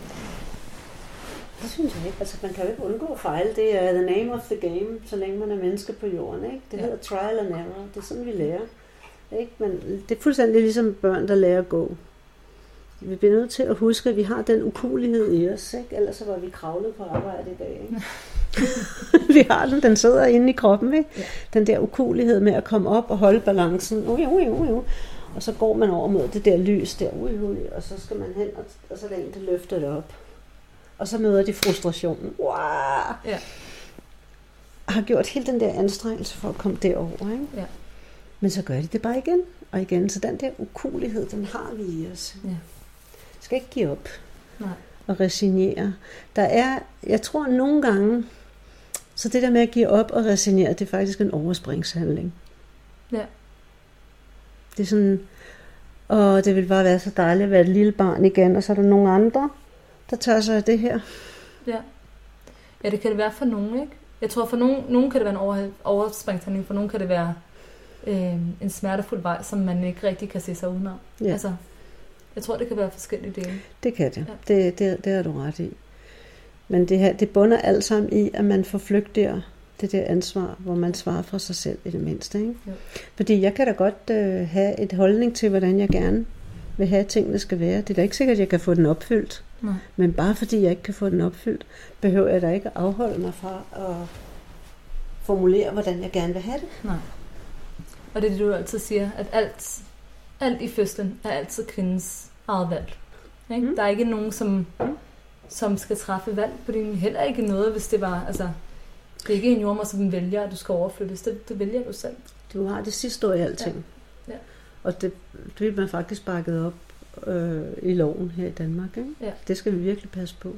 Det synes jeg ikke. Altså, man kan jo ikke undgå fejl. Det er the name of the game, så længe man er menneske på jorden. Ikke? Det Ja. hedder trial and error. Det er sådan, vi lærer. Ikke? Men det er fuldstændig ligesom børn, der lærer at gå. Vi bliver nødt til at huske, at vi har den ukuelighed i os. Ikke? Ellers så var vi kravlet på arbejde i dag. Ikke? Vi har den, den sidder inde i kroppen. Ikke? Ja. Den der ukuelighed med at komme op og holde balancen. Ui, ui, ui, ui. Og så går man over mod det der lys der. Ui, ui, og så skal man hen, og, og så længe det løfter det op. Og så møder de frustrationen. Wow! Ja. Har gjort hele den der anstrengelse for at komme derover. Ikke? Ja. Men så gør de det bare igen og igen. Så den der ukuelighed, den har vi i os. Ja. Skal ikke give op Nej. og resignere. Der er, jeg tror nogle gange, så det der med at give op og resignere, det er faktisk en overspringshandling. Ja. Det er sådan Og det vil bare være så dejligt at være et lille barn igen, og så er der nogle andre, der tager sig af det her. Ja. Ja, det kan det være for nogen, ikke? Jeg tror, for nogen, nogen kan det være en over, overspringshandling, for nogen kan det være øh, en smertefuld vej, som man ikke rigtig kan se sig udenom. Ja. Altså, jeg tror, det kan være forskellige dele. Det kan det. Ja. Det, det, det har du ret i. Men det her, det bunder alt sammen i, at man forflygter det der ansvar, hvor man svarer for sig selv i det mindste. Ikke? Jo. Fordi jeg kan da godt øh, have et holdning til, hvordan jeg gerne vil have, at tingene skal være. Det er da ikke sikkert, at jeg kan få den opfyldt. Nej. Men bare fordi jeg ikke kan få den opfyldt, behøver jeg da ikke at afholde mig fra at formulere, hvordan jeg gerne vil have det. Nej. Og det er det, du altid siger, at alt, alt i fødslen er altid kvindens eget valg. Ikke? Mm. Der er ikke nogen, som, som skal træffe valg på din. Heller ikke noget, hvis det var... Altså, det er ikke en jordmor, som vælger, at du skal overflyttes. Det, det vælger du selv. Du har det sidste ord i alting. Ja. Ja. Og det, det vil man faktisk bakket op øh, i loven her i Danmark. Ikke? Ja. Det skal vi virkelig passe på.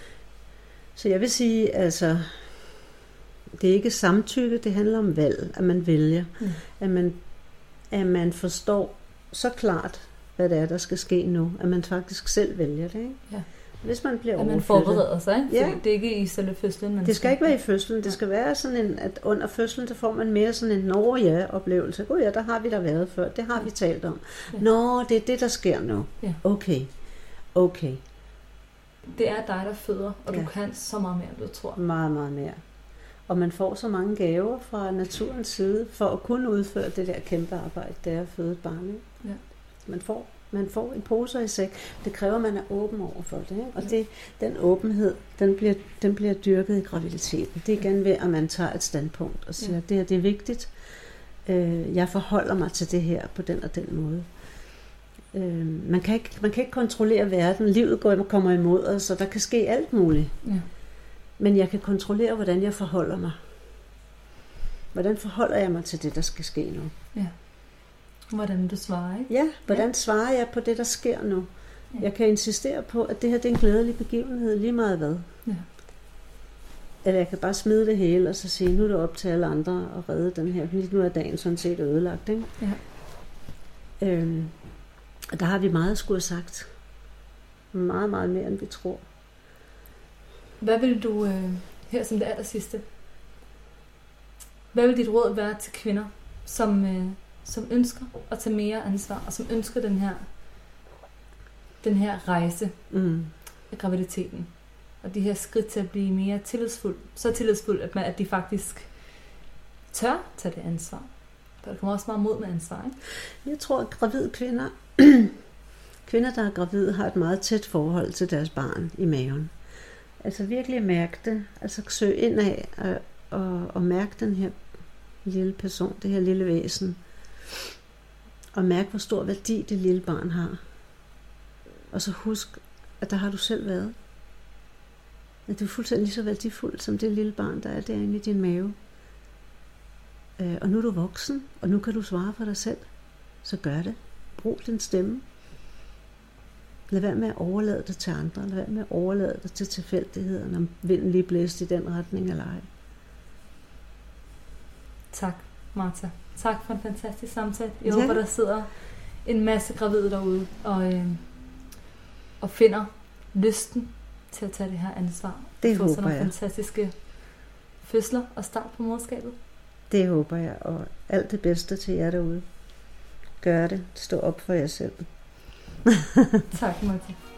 Så jeg vil sige, altså, det er ikke samtykke, det handler om valg, at man vælger. Mm. At, man, at man forstår så klart, hvad det er, der skal ske nu. At man faktisk selv vælger det. Ikke? Ja. Hvis man bliver at man overflyttet. forbereder sig, ikke? Ja. Fordi det er ikke i selve fødslen. Man det skal ikke være i fødslen. Det skal være sådan en, at under fødslen, så får man mere sådan en nå ja oplevelse. Gud ja, der har vi der været før. Det har vi talt om. Ja. Nå, det er det, der sker nu. Ja. Okay. Okay. Det er dig, der føder, og ja. du kan så meget mere, end du tror. Meget, meget mere. Og man får så mange gaver fra naturens side, for at kunne udføre det der kæmpe arbejde, det er at føde et barn. Ikke? Ja. Man får Man får en pose i sæk. Det kræver, at man er åben over for det. Ikke? Og det, den åbenhed, den bliver, den bliver dyrket i graviditeten. Det er igen ved, at man tager et standpunkt og siger, ja. det her det er vigtigt. Øh, jeg forholder mig til det her på den og den måde. Øh, man, kan ikke, man kan ikke kontrollere verden. Livet går, kommer imod os, så der kan ske alt muligt. Ja. Men jeg kan kontrollere, hvordan jeg forholder mig. Hvordan forholder jeg mig til det, der skal ske nu? Ja. Hvordan du svarer, ikke? Ja, hvordan ja. svarer jeg på det, der sker nu? Ja. Jeg kan insistere på, at det her det er en glædelig begivenhed, lige meget hvad. Ja. Eller jeg kan bare smide det hele, og så sige, nu er det op til alle andre at redde den her. Nu er dagen sådan set ødelagt, ikke? Ja. Øhm, og der har vi meget skulle have sagt. Meget, meget mere, end vi tror. Hvad vil du, øh, her som det aller sidste, hvad vil dit råd være til kvinder, som... Øh, som ønsker at tage mere ansvar, og som ønsker den her, den her rejse mm. af graviditeten, og de her skridt til at blive mere tillidsfuld, så tillidsfuld, at, man, at de faktisk tør tage det ansvar. For der kommer også meget mod med ansvar, ikke? Jeg tror, at gravide kvinder, kvinder, der er gravide, har et meget tæt forhold til deres barn i maven. Altså virkelig mærke det, altså søge ind af og, og, og mærke den her lille person, det her lille væsen, og mærke, hvor stor værdi det lille barn har. Og så husk, at der har du selv været. At du er fuldstændig lige så værdifuld, som det lille barn, der er derinde i din mave. Og nu er du voksen, og nu kan du svare for dig selv. Så gør det. Brug din stemme. Lad være med at overlade det til andre. Lad være med at overlade det til tilfældigheder, når vinden lige blæser i den retning eller ej. Tak, Martha. Tak for en fantastisk samtale. Jeg ja. håber, der sidder en masse gravide derude og, øh, og finder lysten til at tage det her ansvar. Det og få håber sådan nogle jeg. fantastiske fødsler og start på moderskabet. Det håber jeg, og alt det bedste til jer derude. Gør det. Stå op for jer selv. Tak, Martha.